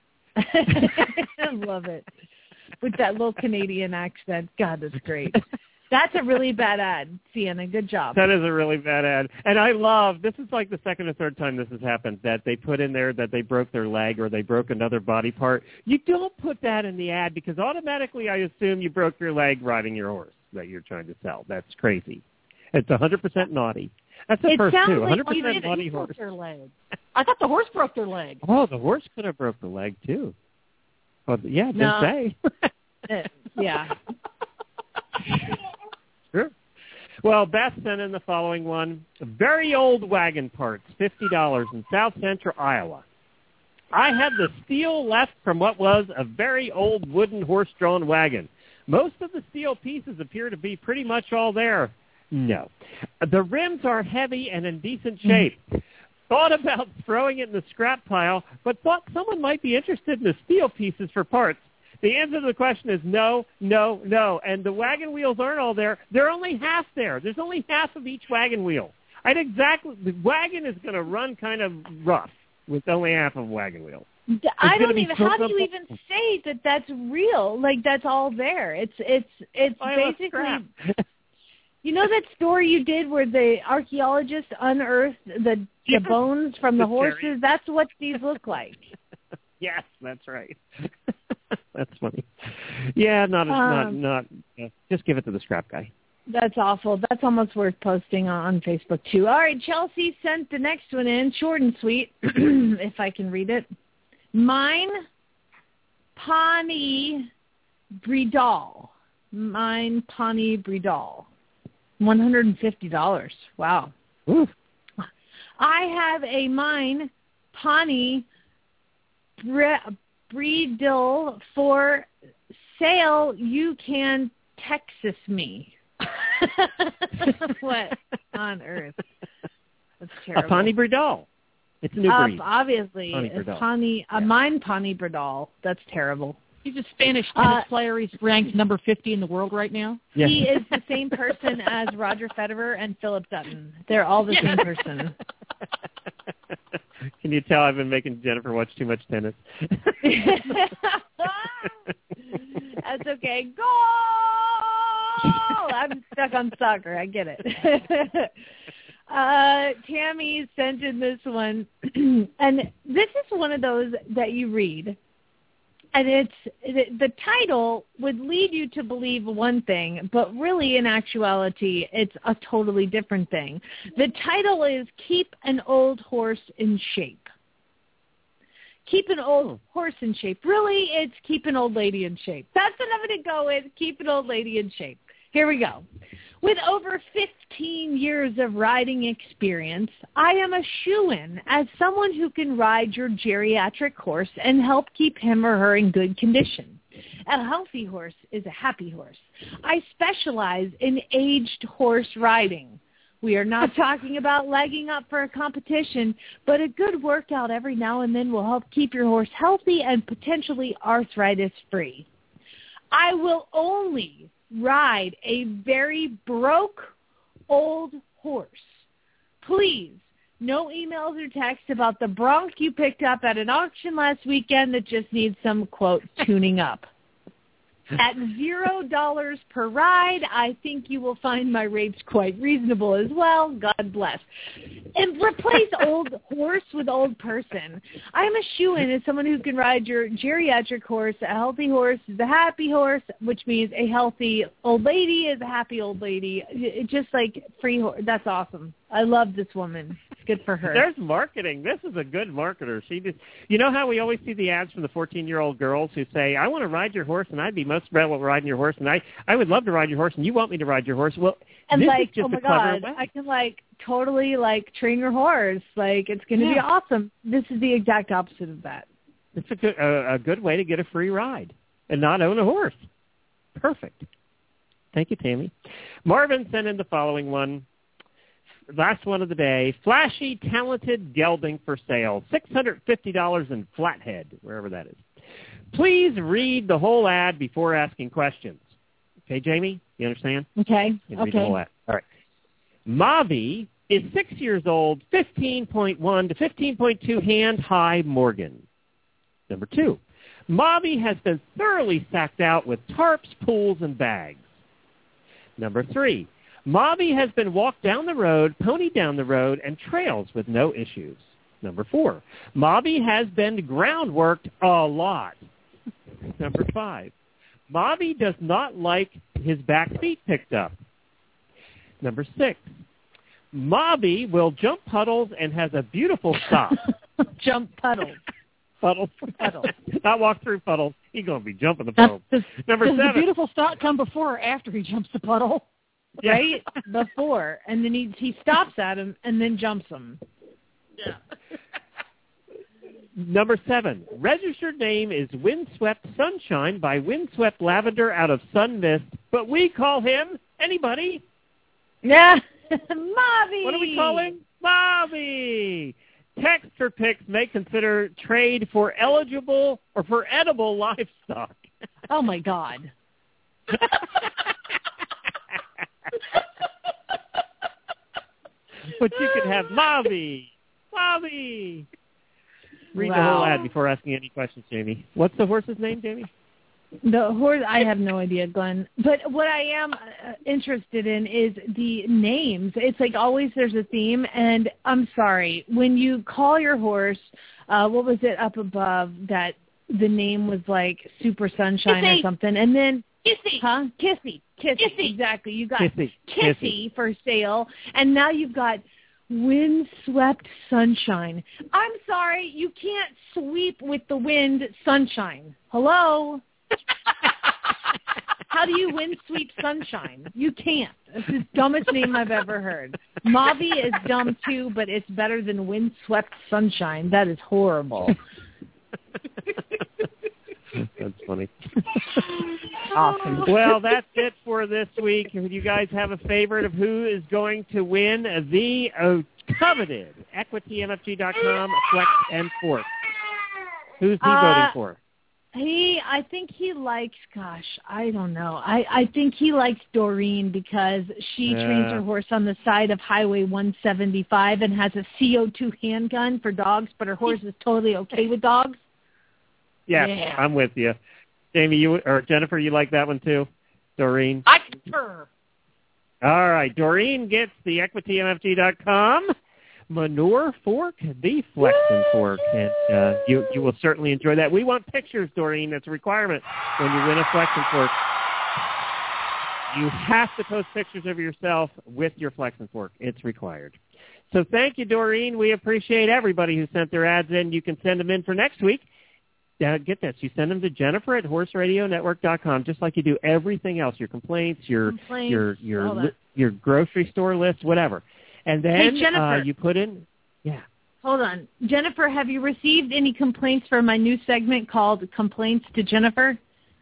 I love it. With that little Canadian accent. God, that's great. That's a really bad ad, Sienna. Good job. That is a really bad ad. And I love, this is like the second or third time this has happened, that they put in there that they broke their leg or they broke another body part. You don't put that in the ad because automatically I assume you broke your leg riding your horse that you're trying to sell. That's crazy. It's 100% naughty. That's the first two. 100% naughty horse. Their leg. I thought the horse broke their leg. Oh, the horse could have broke the leg too. Well, yeah, it didn't say. Yeah. Sure. Well, Beth sent in the following one. Very old wagon parts, $50 in South Central Iowa. I have the steel left from what was a very old wooden horse-drawn wagon. Most of the steel pieces appear to be pretty much all there. No. The rims are heavy and in decent shape. Thought about throwing it in the scrap pile, but thought someone might be interested in the steel pieces for parts. The answer to the question is no, no, no. And the wagon wheels aren't all there. They're only half there. There's only half of each wagon wheel. The wagon is going to run kind of rough with only half of a wagon wheel. I don't even. How do you even say that that's real? Like that's all there. It's basically. You know that story you did where the archaeologists unearthed the bones from the horses? That's what these look like. Yes, that's right. That's funny. Yeah, just give it to the scrap guy. That's awful. That's almost worth posting on Facebook, too. All right, Chelsea sent the next one in, short and sweet, if I can read it. Mine, Pani Bridal. $150. Wow. Ooh. I have a mine, Pani Bridal for sale. You can Texas me. What on earth? That's terrible. A Pani Bridal. It's a new breed. Obviously. Mine Pani Bridal. That's terrible. He's a Spanish tennis player. He's ranked number 50 in the world right now. Yeah. He is the same person as Roger Federer and Philip Dutton. They're all the same person. Can you tell I've been making Jennifer watch too much tennis? That's okay. Goal! I'm stuck on soccer. I get it. Tammy sent in this one, and this is one of those that you read, and the title would lead you to believe one thing, but really in actuality, it's a totally different thing. The title is Keep an Old Horse in Shape. Keep an old horse in shape. Really, it's keep an old lady in shape. That's what I'm going to go with, keep an old lady in shape. Here we go. With over 15 years of riding experience, I am a shoo-in as someone who can ride your geriatric horse and help keep him or her in good condition. A healthy horse is a happy horse. I specialize in aged horse riding. We are not talking about legging up for a competition, but a good workout every now and then will help keep your horse healthy and potentially arthritis-free. I will only ride a very broke old horse. Please, no emails or texts about the bronc you picked up at an auction last weekend that just needs some, quote, tuning up. At $0 per ride, I think you will find my rates quite reasonable as well. God bless. And replace old horse with old person. I'm a shoo-in as someone who can ride your geriatric horse. A healthy horse is a happy horse, which means a healthy old lady is a happy old lady. It's just like free horse. That's awesome. I love this woman. It's good for her. There's marketing. This is a good marketer. You know how we always see the ads from the 14-year-old girls who say, I want to ride your horse, and I'd be most thrilled with riding your horse, and I would love to ride your horse, and you want me to ride your horse. Well, and this like, is just oh my a clever God, way. I can totally train your horse. It's going to be awesome. This is the exact opposite of that. It's a good way to get a free ride and not own a horse. Perfect. Thank you, Tammy. Marvin sent in the following one. Last one of the day. Flashy, talented gelding for sale. $650 in Flathead, wherever that is. Please read the whole ad before asking questions. Okay, Jamie? You understand? Okay. Read the whole ad. All right. Mavi is 6 years old, 15.1 to 15.2 hand-high Morgan. Number 2. Mavi has been thoroughly sacked out with tarps, pools, and bags. Number 3. Mavi has been walked down the road, ponied down the road, and trails with no issues. Number 4. Mavi has been groundworked a lot. Number 5. Mavi does not like his back feet picked up. Number 6. Mavi will jump puddles and has a beautiful stop. Jump puddles. Puddles. Puddles. Not walk through puddles. He's going to be jumping the puddles. Number 7. Does the beautiful stop come before or after he jumps the puddle? Right? Before. And then he stops at him and then jumps him. Yeah. Number 7, registered name is Windswept Sunshine by Windswept Lavender out of Sun Mist, but we call him, anybody? Yeah, Bobby. What do we call him? Bobby. Text or pics may consider trade for eligible or for edible livestock. Oh, my God. But you could have Bobby. Read the whole ad before asking any questions, Jamie. What's the horse's name, Jamie? The horse, I have no idea, Glenn. But what I am interested in is the names. It's like always there's a theme, and I'm sorry. When you call your horse, what was it up above that the name was like Super Sunshine Kissy. or something? And then Kissy. Huh? Kissy. Exactly. You got Kissy. Kissy for sale, and now you've got Windswept Sunshine. I'm sorry, you can't sweep with the wind sunshine. Hello? How do you windsweep sunshine? You can't. It's the dumbest name I've ever heard. Mavi is dumb too, but it's better than Windswept Sunshine. That is horrible. That's funny. Awesome. Well, that's it for this week. Do you guys have a favorite of who is going to win the coveted EquityMFG.com Flex and Fork? Who's he voting for? I think he likes, I don't know. I think he likes Doreen because she trains her horse on the side of Highway 175 and has a CO2 handgun for dogs, but her horse is totally okay with dogs. Yeah, I'm with you. Jamie, or Jennifer, you like that one too? Doreen? I concur. All right. Doreen gets the EquityMFG.com Manure Fork, the Flex and Fork, and you will certainly enjoy that. We want pictures, Doreen. That's a requirement when you win a Flex and Fork. You have to post pictures of yourself with your Flex and Fork. It's required. So thank you, Doreen. We appreciate everybody who sent their ads in. You can send them in for next week. Get this. You send them to Jennifer at horseradionetwork.com, just like you do everything else, your complaints, your grocery store list, whatever. And then you put in, Hold on. Jennifer, have you received any complaints for my new segment called Complaints to Jennifer?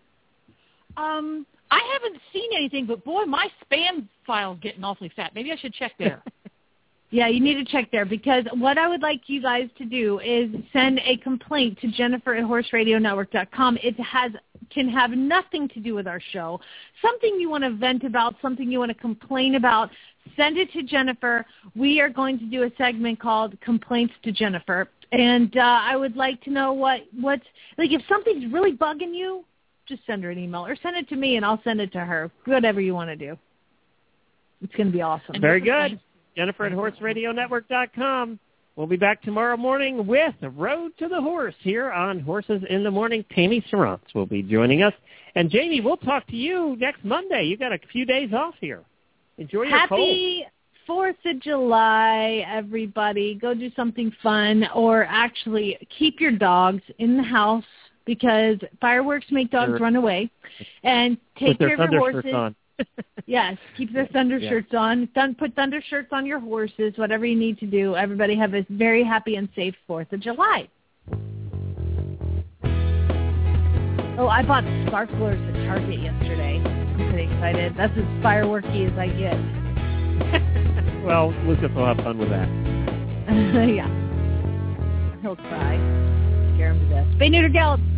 I haven't seen anything, but boy, my spam file's getting awfully fat. Maybe I should check there. Yeah, you need to check there because what I would like you guys to do is send a complaint to Jennifer at horseradionetwork.com. It can have nothing to do with our show. Something you want to vent about, something you want to complain about, send it to Jennifer. We are going to do a segment called Complaints to Jennifer. And I would like to know what's like if something's really bugging you, just send her an email or send it to me and I'll send it to her. Whatever you want to do. It's going to be awesome. Very good. Jennifer at horseradionetwork.com. We'll be back tomorrow morning with Road to the Horse here on Horses in the Morning. Tammy Serrance will be joining us. And Jamie, we'll talk to you next Monday. You've got a few days off here. Enjoy your cold. Happy 4th of July, everybody. Go do something fun or actually keep your dogs in the house because fireworks make dogs run away. And take care of your horses. On. Yes, keep their thunder shirts on. Put thunder shirts on your horses, whatever you need to do. Everybody have a very happy and safe 4th of July. Oh, I bought sparklers at Target yesterday. I'm pretty excited. That's as fireworky as I get. Well, Lucas will have fun with that. Yeah. He'll cry. Scare him to death. Spay, neuter, gallop.